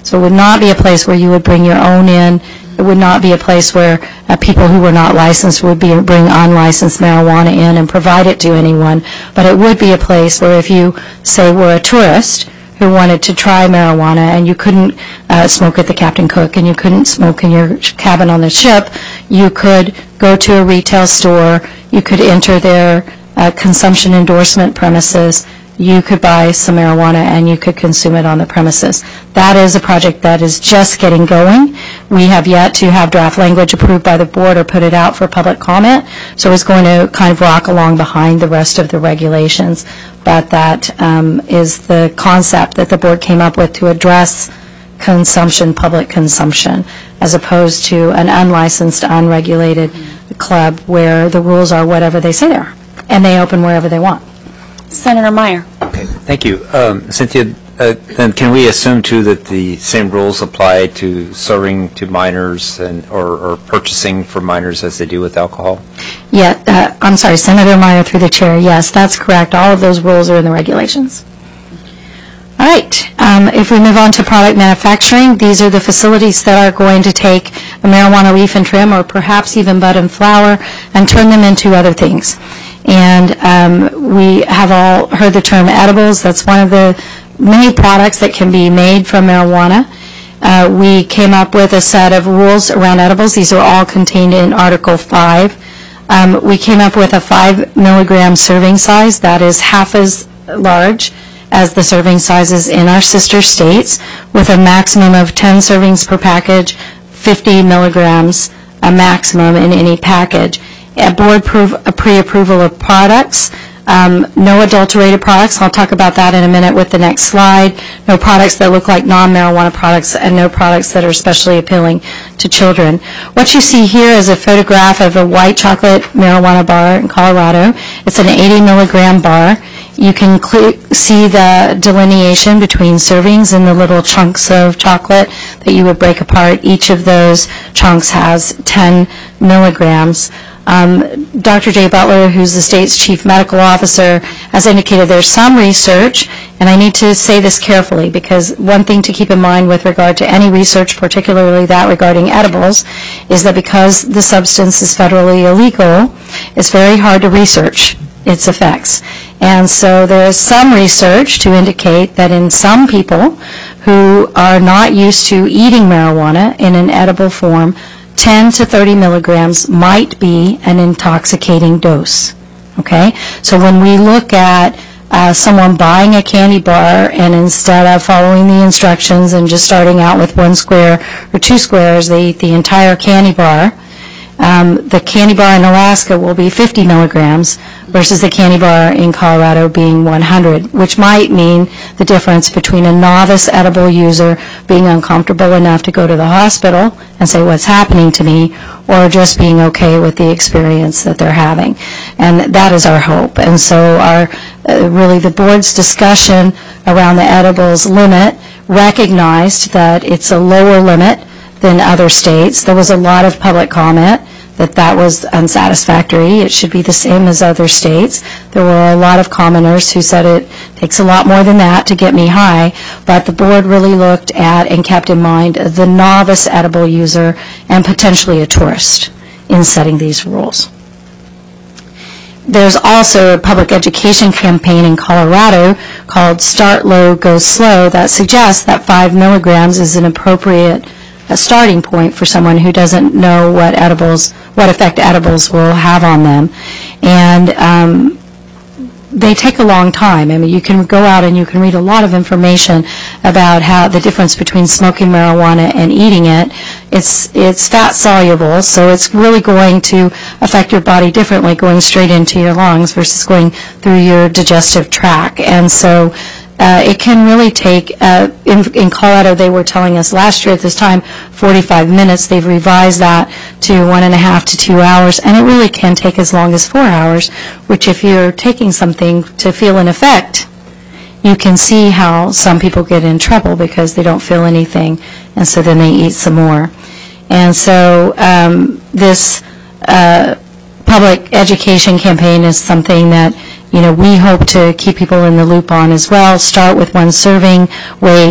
So it would not be a place where you would bring your own in. It would not be a place where uh, people who were not licensed would be bring unlicensed marijuana in and provide it to anyone. But it would be a place where if you, say, were a tourist who wanted to try marijuana and you couldn't uh, smoke at the Captain Cook and you couldn't smoke in your cabin on the ship, you could go to a retail store, you could enter their uh, consumption endorsement premises, you could buy some marijuana and you could consume it on the premises. That is a project that is just getting going. We have yet to have draft language approved by the board or put it out for public comment, so it's going to kind of rock along behind the rest of the regulations. But that um, is the concept that the board came up with to address consumption, public consumption, as opposed to an unlicensed, unregulated club where the rules are whatever they say they are, and they open wherever they want. Senator Meyer. Okay, thank you. Um, Cynthia, uh, then can we assume, too, that the same rules apply to serving to minors and or, or purchasing for minors as they do with alcohol? Yeah, uh, I'm sorry, Senator Meyer through the chair. Yes, that's correct. All of those rules are in the regulations. All right. Um, if we move on to product manufacturing, these are the facilities that are going to take a marijuana leaf and trim or perhaps even bud and flower and turn them into other things. And um, we have all heard the term edibles. That's one of the many products that can be made from marijuana. Uh, we came up with a set of rules around edibles. These are all contained in Article five. Um, we came up with a five milligram serving size that is half as large as the serving sizes in our sister states, with a maximum of ten servings per package, fifty milligrams a maximum in any package. A board prov- a pre-approval of products, um, no adulterated products. I'll talk about that in a minute with the next slide. No products that look like non-marijuana products, and no products that are especially appealing to children. What you see here is a photograph of a white chocolate marijuana bar in Colorado. It's an eighty milligram bar. You can cl- see the delineation between servings and the little chunks of chocolate that you would break apart. Each of those chunks has ten milligrams. Um, Doctor Jay Butler, who's the state's chief medical officer, has indicated there's some research, and I need to say this carefully because one thing to keep in mind with regard to any research, particularly that regarding edibles, is that because the substance is federally illegal, it's very hard to research its effects. And so there is some research to indicate that in some people who are not used to eating marijuana in an edible form, ten to thirty milligrams might be an intoxicating dose. Okay? So when we look at uh, someone buying a candy bar and instead of following the instructions and just starting out with one square or two squares, they eat the entire candy bar, Um, the candy bar in Alaska will be fifty milligrams versus the candy bar in Colorado being one hundred, which might mean the difference between a novice edible user being uncomfortable enough to go to the hospital and say, what's happening to me, or just being okay with the experience that they're having. And that is our hope. And so our uh, really the board's discussion around the edibles limit recognized that it's a lower limit than other states. There was a lot of public comment that that was unsatisfactory. It should be the same as other states. There were a lot of commenters who said it takes a lot more than that to get me high, but the board really looked at and kept in mind the novice edible user and potentially a tourist in setting these rules. There's also a public education campaign in Colorado called Start Low, Go Slow that suggests that five milligrams is an appropriate a starting point for someone who doesn't know what edibles, what effect edibles will have on them. And um, they take a long time. I mean, you can go out and you can read a lot of information about how the difference between smoking marijuana and eating it. It's it's fat soluble, so it's really going to affect your body differently going straight into your lungs versus going through your digestive tract. And so Uh, it can really take, uh, in, in Colorado they were telling us last year at this time, forty-five minutes. They've revised that to one and a half to two hours, and it really can take as long as four hours, which if you're taking something to feel an effect, you can see how some people get in trouble because they don't feel anything, and so then they eat some more. And so um, this uh, public education campaign is something that you know, we hope to keep people in the loop on as well. Start with one serving weight,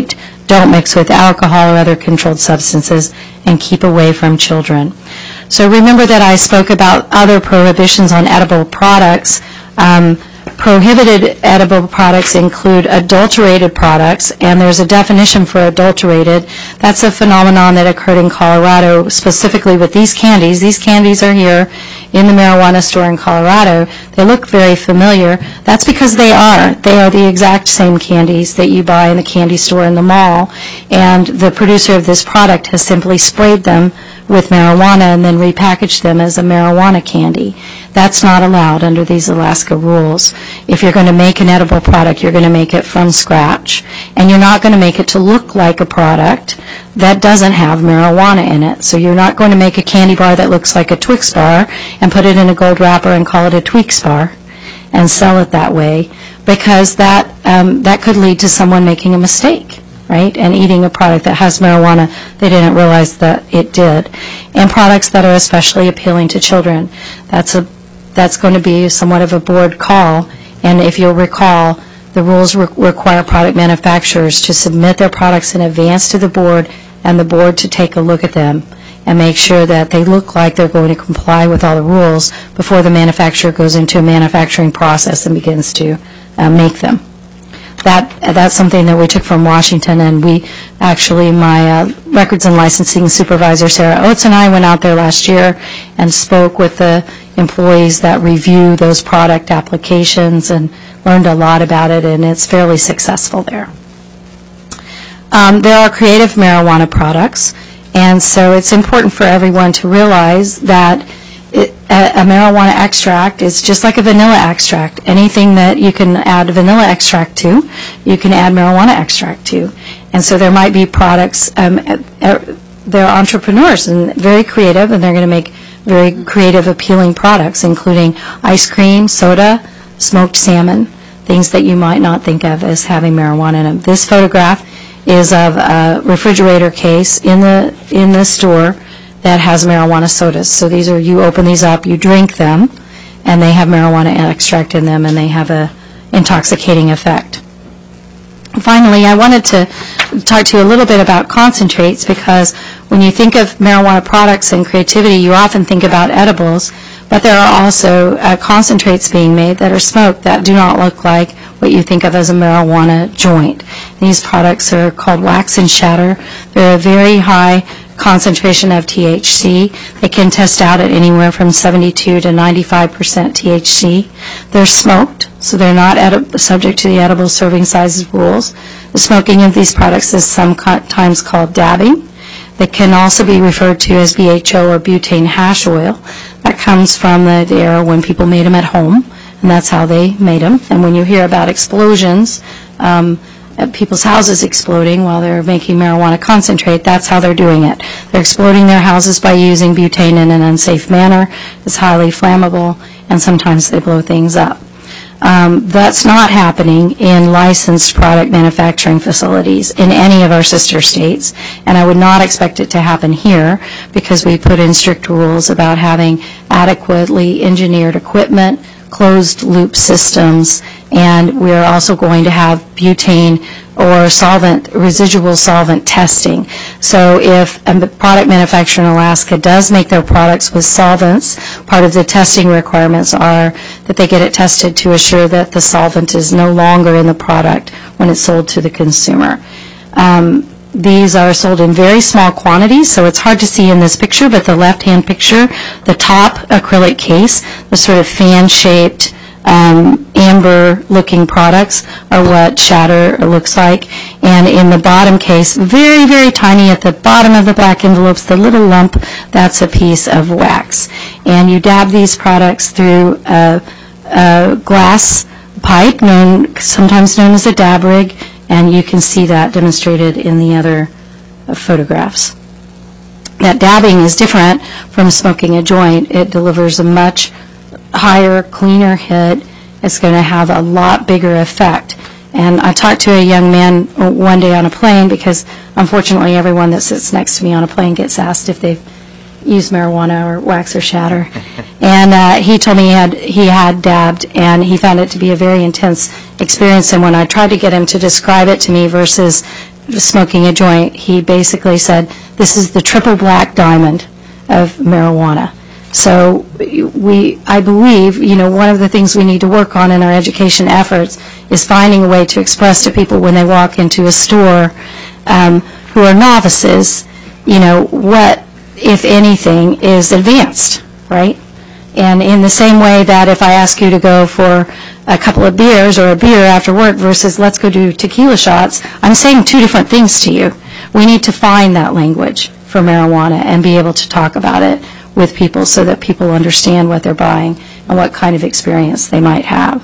don't mix with alcohol or other controlled substances, and keep away from children. So remember that I spoke about other prohibitions on edible products. Um, prohibited edible products include adulterated products, and there's a definition for adulterated. That's a phenomenon that occurred in Colorado, specifically with these candies. These candies are here in the marijuana store in Colorado. They look very familiar. That's because they are. They are the exact same candies that you buy in the candy store in the mall, and the producer of this product has simply sprayed them with marijuana and then repackaged them as a marijuana candy. That's not allowed under these Alaska rules. If you're going to make an edible product, you're going to make it from scratch, and you're not going to make it to look like a product that doesn't have marijuana in it. So you're not going to make a candy bar that looks like a Twix bar and put it in a gold wrapper and call it a Twix bar and sell it that way, because that um, that could lead to someone making a mistake, right, and eating a product that has marijuana they didn't realize that it did. And products that are especially appealing to children. That's a that's going to be somewhat of a board call, and if you'll recall, the rules re- require product manufacturers to submit their products in advance to the board, and the board to take a look at them and make sure that they look like they're going to comply with all the rules before the manufacturer goes into a manufacturing process and begins to uh, make them. That that's something that we took from Washington, and we actually, my uh, records and licensing supervisor, Sarah Oates, and I went out there last year and spoke with the employees that review those product applications and learned a lot about it, and it's fairly successful there. Um, there are creative marijuana products, and so it's important for everyone to realize that it, a, a marijuana extract is just like a vanilla extract. Anything that you can add vanilla extract to, you can add marijuana extract to. And so there might be products, um, uh, they're entrepreneurs and very creative, and they're going to make very creative, appealing products, including ice cream, soda, smoked salmon, things that you might not think of as having marijuana in them. This photograph is of a refrigerator case in the in the store that has marijuana sodas. So these are, you open these up, you drink them, and they have marijuana extract in them, and they have a intoxicating effect. Finally, I wanted to talk to you a little bit about concentrates, because when you think of marijuana products and creativity, you often think about edibles, but there are also uh, concentrates being made that are smoked that do not look like what you think of as a marijuana joint. These products are called wax and shatter. They're a very high concentration of T H C. They can test out at anywhere from seventy-two to ninety-five percent T H C. They're smoked, so they're not edi- subject to the edible serving sizes rules. The smoking of these products is sometimes called dabbing. They can also be referred to as B H O or butane hash oil. That comes from the, the era when people made them at home, and that's how they made them. And when you hear about explosions, um, at people's houses exploding while they're making marijuana concentrate, that's how they're doing it. They're exploding their houses by using butane in an unsafe manner. It's highly flammable, and sometimes they blow things up. Um, that's not happening in licensed product manufacturing facilities in any of our sister states, and I would not expect it to happen here, because we put in strict rules about having adequately engineered equipment, closed loop systems, and we're also going to have butane or solvent, residual solvent testing. So if a product manufacturer in Alaska does make their products with solvents, part of the testing requirements are that they get it tested to assure that the solvent is no longer in the product when it's sold to the consumer. Um, These are sold in very small quantities, so it's hard to see in this picture, but the left-hand picture, the top acrylic case, the sort of fan-shaped, um, amber-looking products are what shatter looks like. And in the bottom case, very, very tiny at the bottom of the black envelopes, the little lump, that's a piece of wax. And you dab these products through a, a glass pipe, known, sometimes known as a dab rig, and you can see that demonstrated in the other uh, photographs. That dabbing is different from smoking a joint. It delivers a much higher, cleaner hit. It's going to have a lot bigger effect. And I talked to a young man one day on a plane, because unfortunately everyone that sits next to me on a plane gets asked if they've used marijuana or wax or shatter. And uh, he told me he had, he had dabbed, and he found it to be a very intense experience. And when I tried to get him to describe it to me versus smoking a joint, he basically said, this is the triple black diamond of marijuana. So we, I believe, you know, one of the things we need to work on in our education efforts is finding a way to express to people when they walk into a store um, who are novices, you know, what, if anything, is advanced, right? And in the same way that if I ask you to go for a couple of beers or a beer after work versus let's go do tequila shots, I'm saying two different things to you. We need to find that language for marijuana and be able to talk about it with people so that people understand what they're buying and what kind of experience they might have.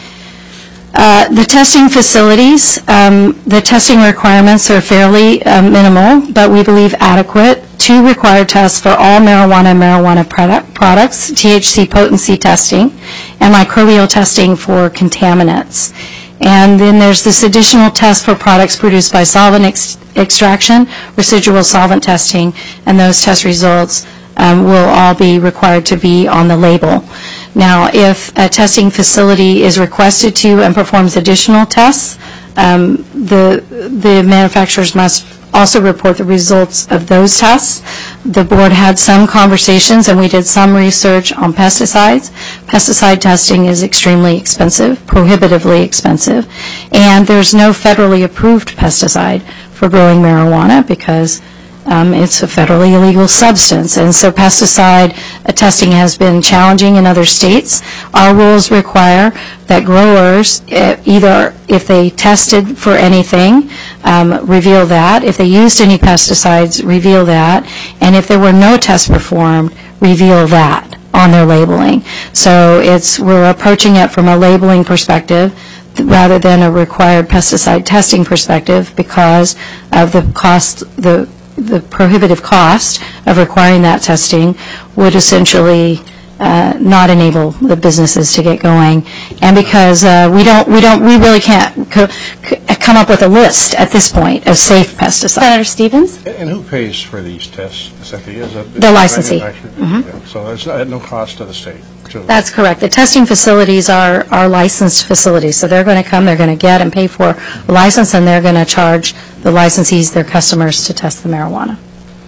Uh, the testing facilities, um, the testing requirements are fairly uh, minimal, but we believe adequate. Two required tests for all marijuana and marijuana product, products, T H C potency testing, and microbial testing for contaminants. And then there's this additional test for products produced by solvent ex extraction, residual solvent testing, and those test results um, will all be required to be on the label. Now, if a testing facility is requested to and performs additional tests, um, the, the manufacturers must also report the results of those tests. The board had some conversations and we did some research on pesticides. Pesticide testing is extremely expensive, prohibitively expensive, and there's no federally approved pesticide for growing marijuana because Um, it's a federally illegal substance, and so pesticide uh, testing has been challenging in other states. Our rules require that growers, uh, either if they tested for anything, um, reveal that. If they used any pesticides, reveal that. And if there were no tests performed, reveal that on their labeling. So it's we're approaching it from a labeling perspective rather than a required pesticide testing perspective because of the cost, the the prohibitive cost of requiring that testing would essentially uh, not enable the businesses to get going, and because uh, we don't, we don't, we really can't co come up with a list at this point of safe pesticides. Senator Stevens? And who pays for these tests, Cynthia? Is that The licensee. Mm-hmm. Yeah, so it's at no cost to the state. To That's correct. The testing facilities are, are licensed facilities, so they're going to come, they're going to get and pay for a license, and they're going to charge the licensees, their customers, to test the marijuana.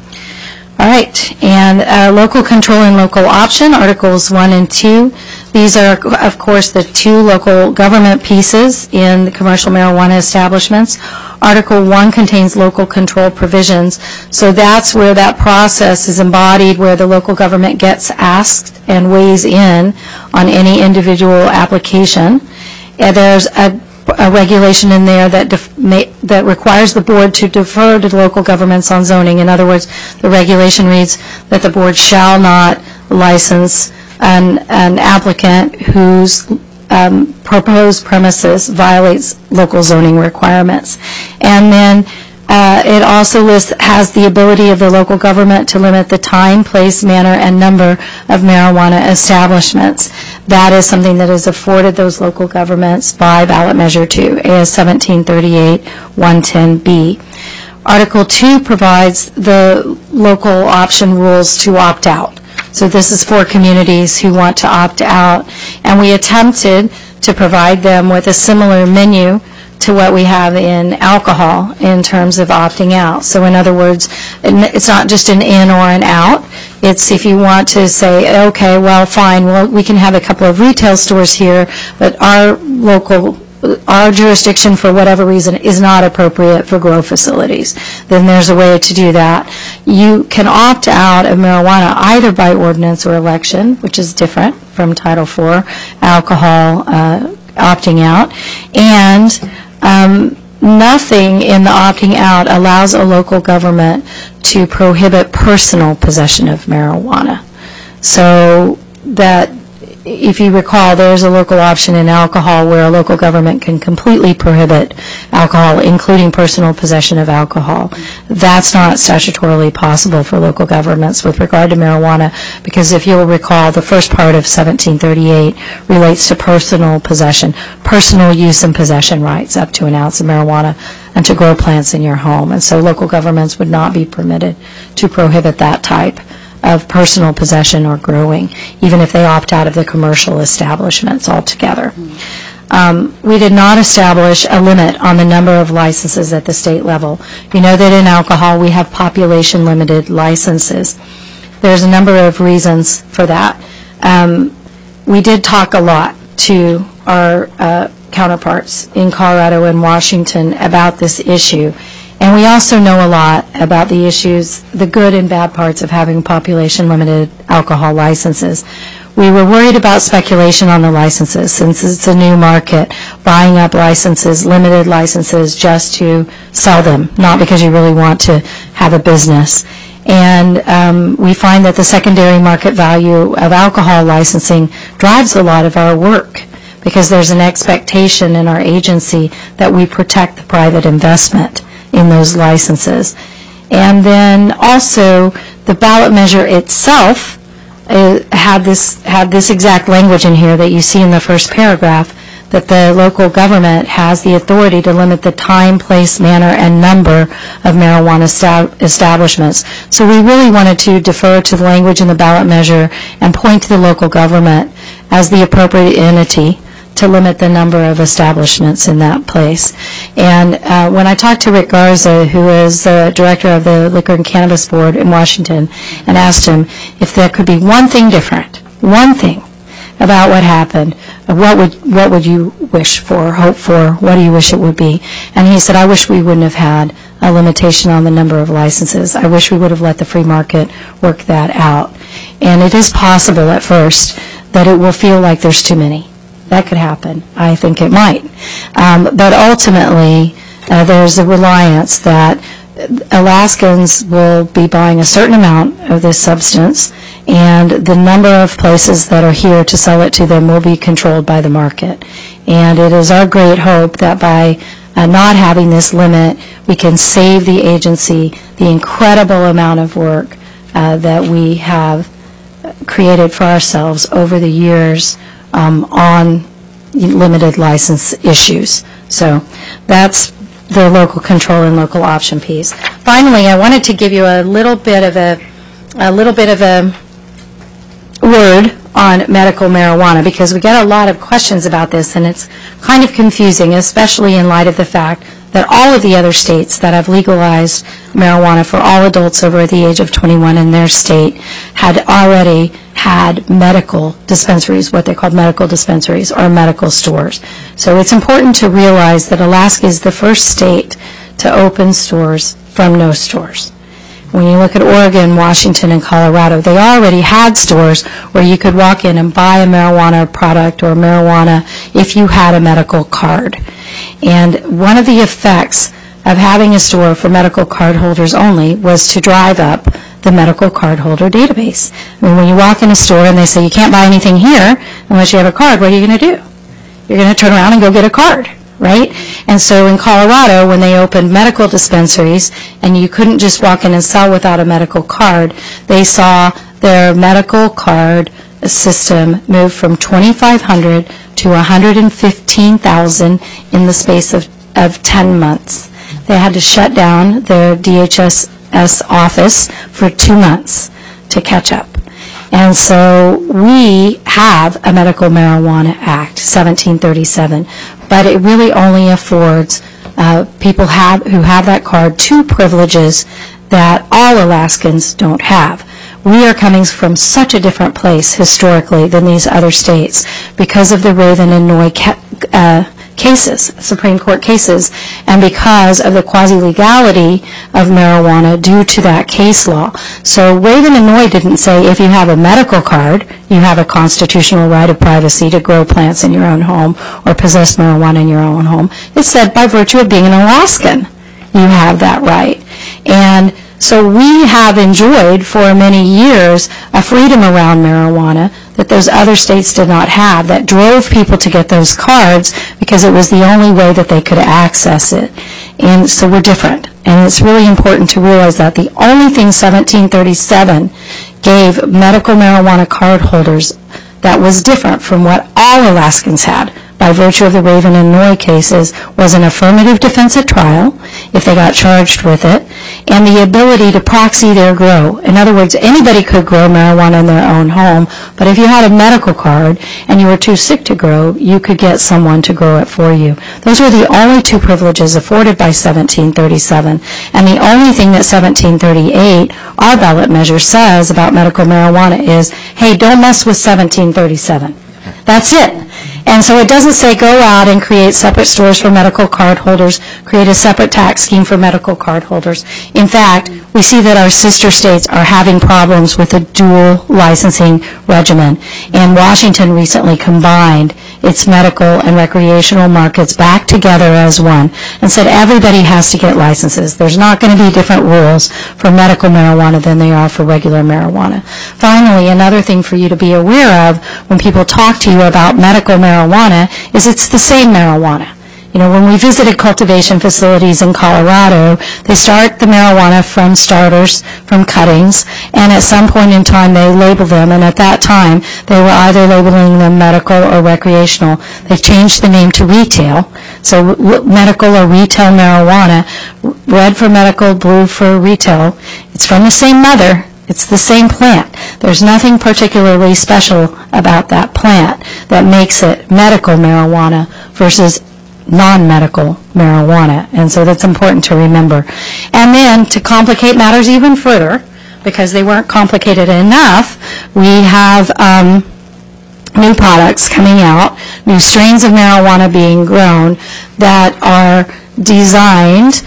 All right, and uh, local control and local option, Articles one and two. These are, of course, the two local government pieces in the commercial marijuana establishments. Article one contains local control provisions, so that's where that process is embodied, where the local government gets asked and weighs in on any individual application. And there's a a regulation in there that def may, that requires the board to defer to local governments on zoning. In other words, the regulation reads that the board shall not license an, an applicant whose um, proposed premises violates local zoning requirements. And then uh, it also lists, has the ability of the local government to limit the time, place, manner, and number of marijuana establishments. That is something that is afforded those local governments by ballot measure two, A S seventeen thirty-eight one ten B. Article two provides the local option rules to opt out. So this is for communities who want to opt out, and we attempted to provide them with a similar menu to what we have in alcohol in terms of opting out. So in other words, it's not just an in or an out. It's if you want to say, okay, well, fine, well, we can have a couple of retail stores here, but our local, our jurisdiction, for whatever reason, is not appropriate for grow facilities. Then there's a way to do that. You can opt out of marijuana either by ordinance or election, which is different from Title four, alcohol uh, opting out, and Um, nothing in the opting out allows a local government to prohibit personal possession of marijuana. So that, if you recall, there's a local option in alcohol where a local government can completely prohibit alcohol, including personal possession of alcohol. That's not statutorily possible for local governments with regard to marijuana, because if you'll recall, the first part of seventeen thirty-eight relates to personal possession, personal use and possession rights up to an ounce of marijuana and to grow plants in your home. And so local governments would not be permitted to prohibit that type of personal possession or growing, even if they opt out of the commercial establishments altogether. um, we did not establish a limit on the number of licenses at the state level. You know that in alcohol we have population-limited licenses. There's a number of reasons for that. Um, we did talk a lot to our uh, counterparts in Colorado and Washington about this issue. And we also know a lot about the issues, the good and bad parts of having population-limited alcohol licenses. We were worried about speculation on the licenses since it's a new market, buying up licenses, limited licenses just to sell them, not because you really want to have a business. And um, we find that the secondary market value of alcohol licensing drives a lot of our work because there's an expectation in our agency that we protect the private investment in those licenses. And then also the ballot measure itself uh, had this had this exact language in here that you see in the first paragraph, that the local government has the authority to limit the time, place, manner, and number of marijuana sta- establishments. So we really wanted to defer to the language in the ballot measure and point to the local government as the appropriate entity to limit the number of establishments in that place. And uh, when I talked to Rick Garza, who is the director of the Liquor and Cannabis Board in Washington, and asked him if there could be one thing different, one thing about what happened, what would what would you wish for, hope for, what do you wish it would be? And he said, I wish we wouldn't have had a limitation on the number of licenses. I wish we would have let the free market work that out. And it is possible at first that it will feel like there's too many. That could happen. I think it might. Um, but ultimately, uh, there's a reliance that Alaskans will be buying a certain amount of this substance, and the number of places that are here to sell it to them will be controlled by the market. And it is our great hope that by uh, not having this limit, we can save the agency the incredible amount of work uh, that we have created for ourselves over the years um, on limited license issues. So that's the local control and local option piece. Finally, I wanted to give you a little bit of a a little bit of a word on medical marijuana, because we get a lot of questions about this, and it's kind of confusing, especially in light of the fact that all of the other states that have legalized marijuana for all adults over the age of twenty-one in their state had already had medical dispensaries, what they called medical dispensaries or medical stores. So it's important to realize that Alaska is the first state to open stores from no stores. When you look at Oregon, Washington, and Colorado, they already had stores where you could walk in and buy a marijuana product or marijuana if you had a medical card. And one of the effects of having a store for medical card holders only was to drive up the medical card holder database. I mean, when you walk in a store and they say you can't buy anything here unless you have a card, what are you going to do? You're going to turn around and go get a card, right? And so in Colorado, when they opened medical dispensaries and you couldn't just walk in and sell without a medical card, they saw their medical card system move from twenty-five hundred to one hundred fifteen thousand in the space of, of ten months. They had to shut down their D H S S office for two months to catch up. And so we have a Medical Marijuana Act, seventeen thirty-seven, but it really only affords uh, people have, who have that card two privileges that all Alaskans don't have. We are coming from such a different place historically than these other states because of the Raven and Noy ca- uh, cases, Supreme Court cases, and because of the quasi-legality of marijuana due to that case law. So Raven and Noy didn't say if you have a medical card, you have a constitutional right of privacy to grow plants in your own home or possess marijuana in your own home. It said by virtue of being an Alaskan, you have that right. And so we have enjoyed for many years a freedom around marijuana that those other states did not have, that drove people to get those cards because it was the only way that they could access it. And so we're different. And it's really important to realize that the only thing seventeen thirty-seven gave medical marijuana card holders that was different from what all Alaskans had by virtue of the Raven and Noy cases was an affirmative defense at trial if they got charged with it, and the ability to proxy their grow. In other words, anybody could grow marijuana in their own home, but if you had a medical card and you were too sick to grow, you could get someone to grow it for you. Those were the only two privileges afforded by seventeen thirty-seven, and the only thing that seventeen thirty-eight, our ballot measure, says about medical marijuana is, hey, don't mess with seventeen thirty-seven. That's it. And so it doesn't say go out and create separate stores for medical card holders, create a separate tax scheme for medical card holders. In fact, we see that our sister states are having problems with a dual licensing regimen. And Washington recently combined its medical and recreational markets back together as one and said everybody has to get licenses. There's not going to be different rules for medical marijuana than they are for regular marijuana. Finally, another thing for you to be aware of when people talk to you about medical marijuana is it's the same marijuana. You know, when we visited cultivation facilities in Colorado, they start the marijuana from starters, from cuttings, and at some point in time they label them, and at that time they were either labeling them medical or recreational. They've changed the name to retail, so w- medical or retail marijuana, red for medical, blue for retail. It's from the same mother. It's the same plant. There's nothing particularly special about that plant that makes it medical marijuana versus non-medical marijuana. And so that's important to remember. And then to complicate matters even further, because they weren't complicated enough, we have um, new products coming out, new strains of marijuana being grown that are designed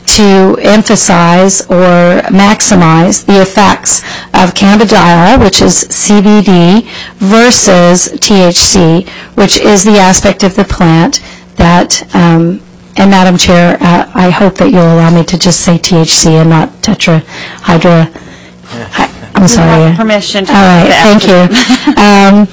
to emphasize or maximize the effects of cannabidiol, which is C B D, versus T H C, which is the aspect of the plant that, um, and Madam Chair, uh, I hope that you'll allow me to just say T H C and not tetrahydra. I, I'm sorry. have permission to All right, thank you. um,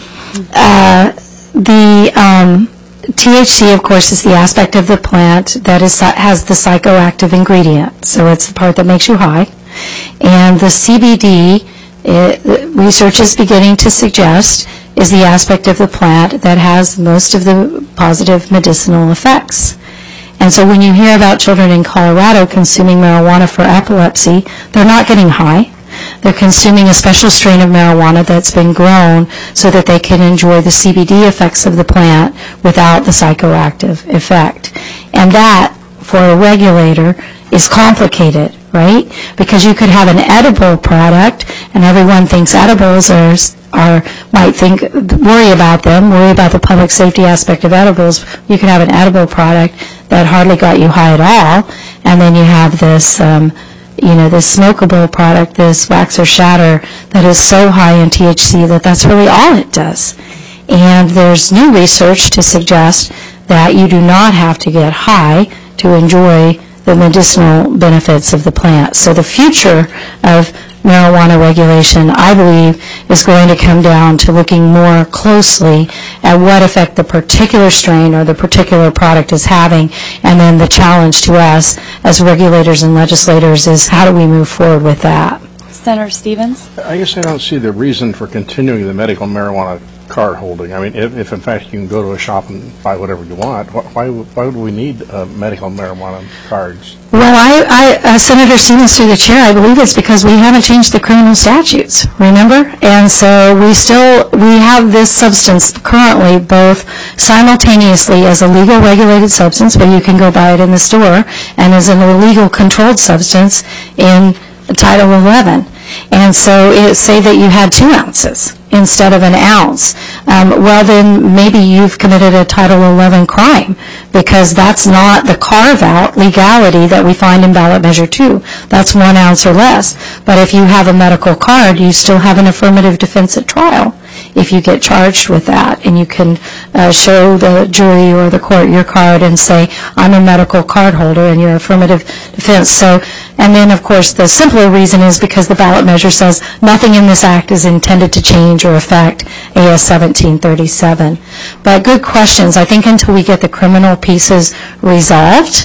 uh, the um, T H C, of course, is the aspect of the plant that is has the psychoactive ingredient, so it's the part that makes you high. And the C B D, it, research is beginning to suggest, is the aspect of the plant that has most of the positive medicinal effects. And so when you hear about children in Colorado consuming marijuana for epilepsy, they're not getting high. They're consuming a special strain of marijuana that's been grown so that they can enjoy the C B D effects of the plant without the psychoactive effect. And that, for a regulator, is complicated, right? Because you could have an edible product, and everyone thinks edibles are, are might think, worry about them, worry about the public safety aspect of edibles. You could have an edible product that hardly got you high at all, and then you have this um, you know, this smokable product, this wax or shatter, that is so high in T H C that that's really all it does. And there's new research to suggest that you do not have to get high to enjoy the medicinal benefits of the plant. So the future of marijuana regulation, I believe, is going to come down to looking more closely at what effect the particular strain or the particular product is having, and then the challenge to us as regulators and legislators is how do we move forward with that. Senator Stevens? I guess I don't see the reason for continuing the medical marijuana card holding. I mean, if, if in fact you can go to a shop and buy whatever you want, wh- why why would we need uh, medical marijuana cards? Well, I, I uh, Senator Stevens, through the chair, I believe it's because we haven't changed the criminal statutes, remember? And so we still, we have this substance currently both simultaneously as a legal regulated substance where you can go buy it in the store and as an illegal controlled substance in Title eleven. And so it, say that you had two ounces instead of an ounce. Um, well, then maybe you've committed a Title eleven crime because that's not the carve-out legality that we find in ballot measure two. That's one ounce or less. But if you have a medical card, you still have an affirmative defense at trial if you get charged with that, and you can uh, show the jury or the court your card and say, I'm a medical card holder, and your affirmative defense. So, and then, of course, the simpler reason is because the ballot measure says nothing in this act is intended to change or affect A S seventeen thirty-seven. But good questions. I think until we get the criminal pieces resolved,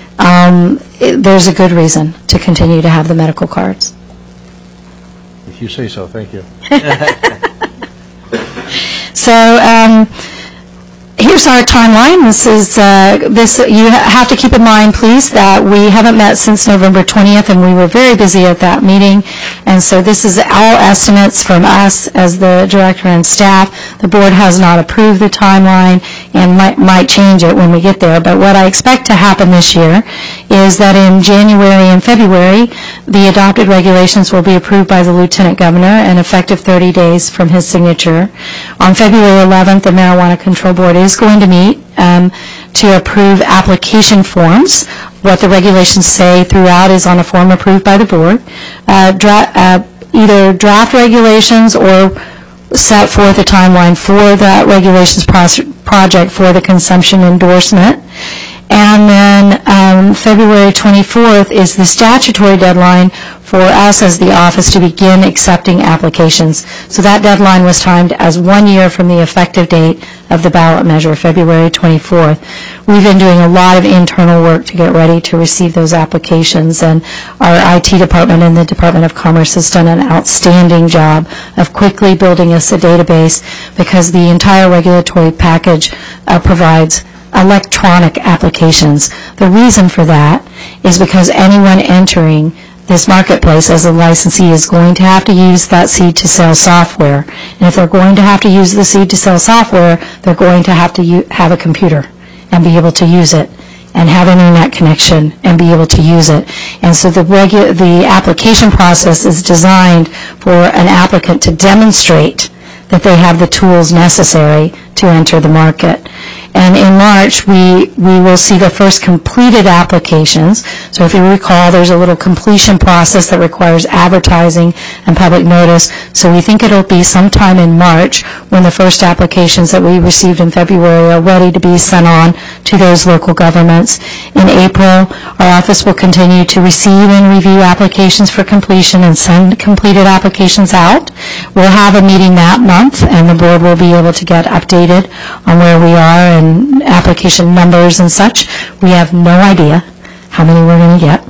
um, it, there's a good reason to continue to have the medical cards. If you say so, thank you. So um, here's our timeline. This is, uh, this, you have to keep in mind, please, that we haven't met since November twentieth, and we were very busy at that meeting. And so this is all estimates from us as the director and staff. The board has not approved the timeline and might, might change it when we get there. But what I expect to happen this year is that in January and February, the adopted regulations will be approved by the Lieutenant Governor and effective thirty days from his signature. On February eleventh, the Marijuana Control Board is going to meet um, to approve application forms. What the regulations say throughout is on a form approved by the board. Uh, dra- uh, either draft regulations or set forth a timeline for that regulations pro- project for the consumption endorsement. And then um, February twenty-fourth is the statutory deadline for us as the office to begin accepting applications. So that deadline was timed as one year from the effective date of the ballot measure, February twenty-fourth. We've been doing a lot of internal work to get ready to receive those applications, and our I T department and the Department of Commerce has done an outstanding job of quickly building us a database, because the entire regulatory package uh, provides electronic applications. The reason for that is because anyone entering this marketplace as a licensee is going to have to use that seed-to-sale software. And if they're going to have to use the seed-to-sale software, they're going to have to u- have a computer and be able to use it, and have an internet connection and be able to use it. And so the regu- the application process is designed for an applicant to demonstrate that they have the tools necessary to enter the market. And in March, we, we will see the first completed applications. So if you recall, there's a little completion process that requires advertising and public notice. So we think it'll be sometime in March when the first applications that we received in February are ready to be sent on to those local governments. In April, our office will continue to receive and review applications for completion and send completed applications out. We'll have a meeting that month, and the board will be able to get updated on where we are and application numbers and such. We have no idea how many we're going to get.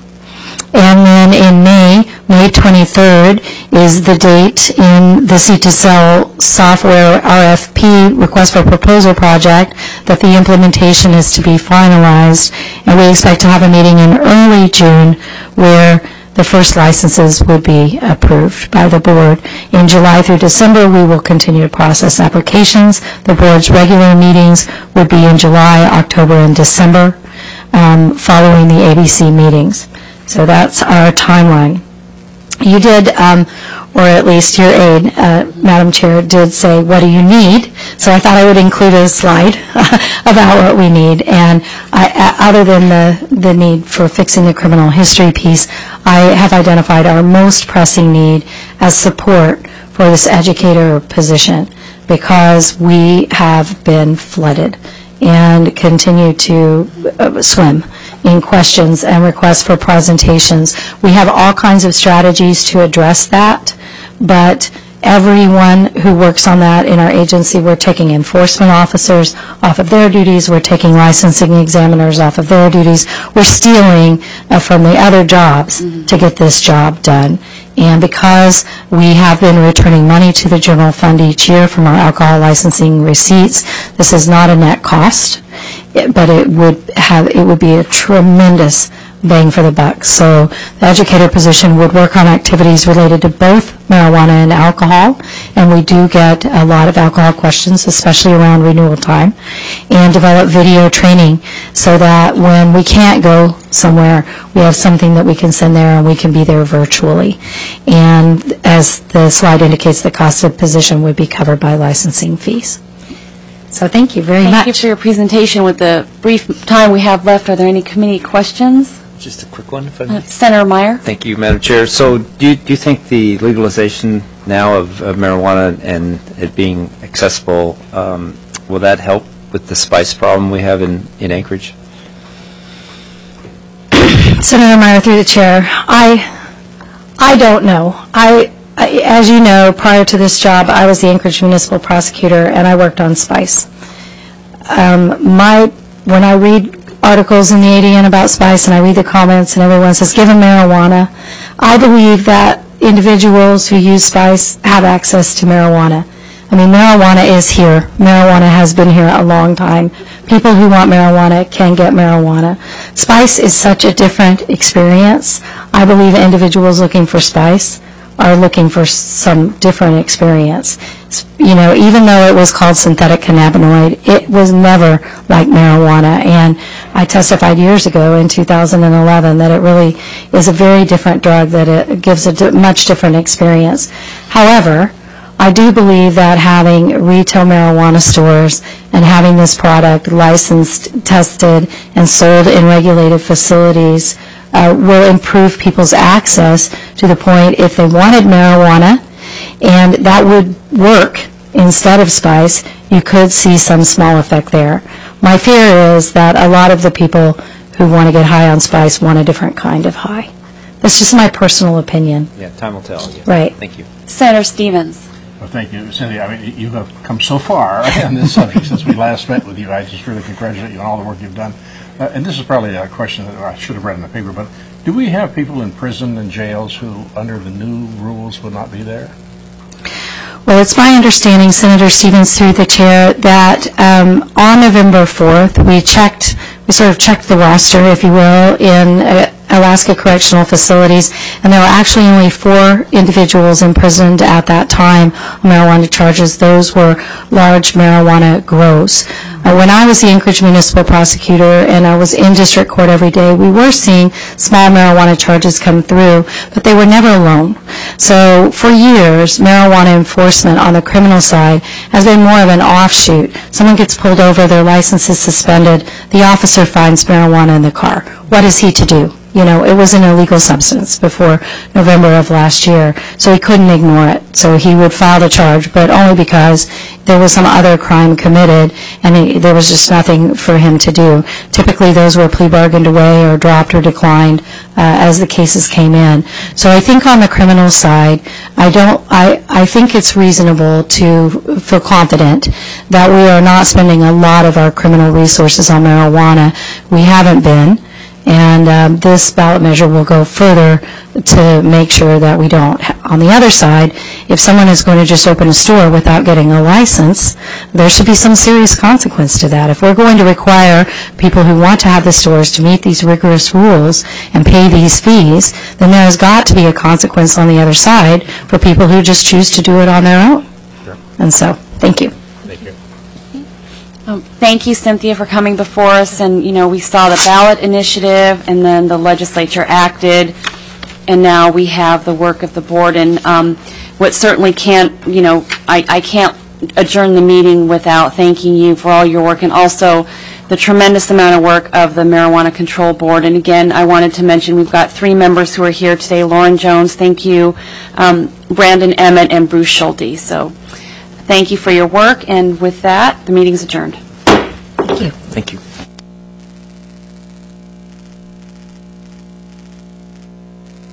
And then in May, May twenty-third, is the date in the seed-to-sell software R F P, request for proposal project, that the implementation is to be finalized. And we expect to have a meeting in early June where the first licenses would be approved by the board. In July through December, we will continue to process applications. The board's regular meetings would be in July, October, and December, um, following the A B C meetings. So that's our timeline. You did, um, or at least your aide, uh, Madam Chair, did say, what do you need? So I thought I would include a slide about what we need. And I, other than the, the need for fixing the criminal history piece, I have identified our most pressing need as support for this educator position, because we have been flooded and continue to uh, swim in questions and requests for presentations. We have all kinds of strategies to address that, but everyone who works on that in our agency, we're taking enforcement officers off of their duties, we're taking licensing examiners off of their duties, we're stealing uh, from the other jobs mm-hmm. to get this job done. And because we have been returning money to the general fund each year from our alcohol licensing receipts, this is not a net cost, but it would have it would be a tremendous bang for the buck. So the educator position would work on activities related to both marijuana and alcohol, and we do get a lot of alcohol questions, especially around renewal time, and develop video training so that when we can't go somewhere, we have something that we can send there and we can be there virtually. And as the slide indicates, the cost of the position would be covered by licensing fees. So thank you very Thank much. you for your presentation. With the brief time we have left, are there any committee questions? Just a quick one, if I may. Uh, Senator Meyer? Thank you, Madam Chair. So do you, do you think the legalization now of, of marijuana and it being accessible, um, will that help with the spice problem we have in, in Anchorage? Senator Meyer, through the chair, I, I don't know. I, I, as you know, prior to this job, I was the Anchorage Municipal Prosecutor, and I worked on spice. Um, my, when I read articles in the A D N about spice, and I read the comments, and everyone says, give them marijuana, I believe that individuals who use spice have access to marijuana. I mean, marijuana is here. Marijuana has been here a long time. People who want marijuana can get marijuana. Spice is such a different experience. I believe individuals looking for spice are looking for some different experience. You know, even though it was called synthetic cannabinoid, it was never like marijuana. And I testified years ago in two thousand eleven that it really is a very different drug, that it gives a di- much different experience. However, I do believe that having retail marijuana stores and having this product licensed, tested, and sold in regulated facilities uh, will improve people's access to the point if they wanted marijuana, and that would work instead of spice, you could see some small effect there. My fear is that a lot of the people who want to get high on spice want a different kind of high. That's just my personal opinion. Yeah, time will tell. Yeah. Right. Thank you. Senator Stevens. Well, thank you, Cynthia. I mean, you have come so far on this subject since we last met with you. I just really congratulate you on all the work you've done. Uh, and this is probably a question that I should have read in the paper, but do we have people in prison and jails who, under the new rules, would not be there? Well, it's my understanding, Senator Stevens, through the chair, that um, on November fourth, we checked, we sort of checked the roster, if you will, in uh, Alaska Correctional Facilities, and there were actually only four individuals imprisoned at that time on marijuana charges. Those were large marijuana grows. Uh, when I was the Anchorage Municipal Prosecutor and I was in district court every day, we were seeing small marijuana charges come through, but they were never alone. So for years, marijuana enforcement on the criminal side has been more of an offshoot. Someone gets pulled over, their license is suspended, the officer finds marijuana in the car. What is he to do? You know, it was an illegal substance before November of last year, so he couldn't ignore it. So he would file the charge, but only because there was some other crime committed, and he, there was just nothing for him to do. Typically, those were plea bargained away or dropped or declined uh, as the cases came in. So I think on the criminal side, I don't. I, I think it's reasonable to feel confident that we are not spending a lot of our criminal resources on marijuana. We haven't been. And um, this ballot measure will go further to make sure that we don't. On the other side, if someone is going to just open a store without getting a license, there should be some serious consequence to that. If we're going to require people who want to have the stores to meet these rigorous rules and pay these fees, then there has got to be a consequence on the other side for people who just choose to do it on their own. Sure. And so, thank you. Um, thank you, Cynthia, for coming before us. And, you know, we saw the ballot initiative, and then the legislature acted, and now we have the work of the board. And um, what certainly can't, you know, I, I can't adjourn the meeting without thanking you for all your work, and also the tremendous amount of work of the Marijuana Control Board. And again, I wanted to mention we've got three members who are here today. Lauren Jones, thank you, um, Brandon Emmett, and Bruce Schulte. So thank you for your work, and with that, the meeting's adjourned. Thank you. Thank you.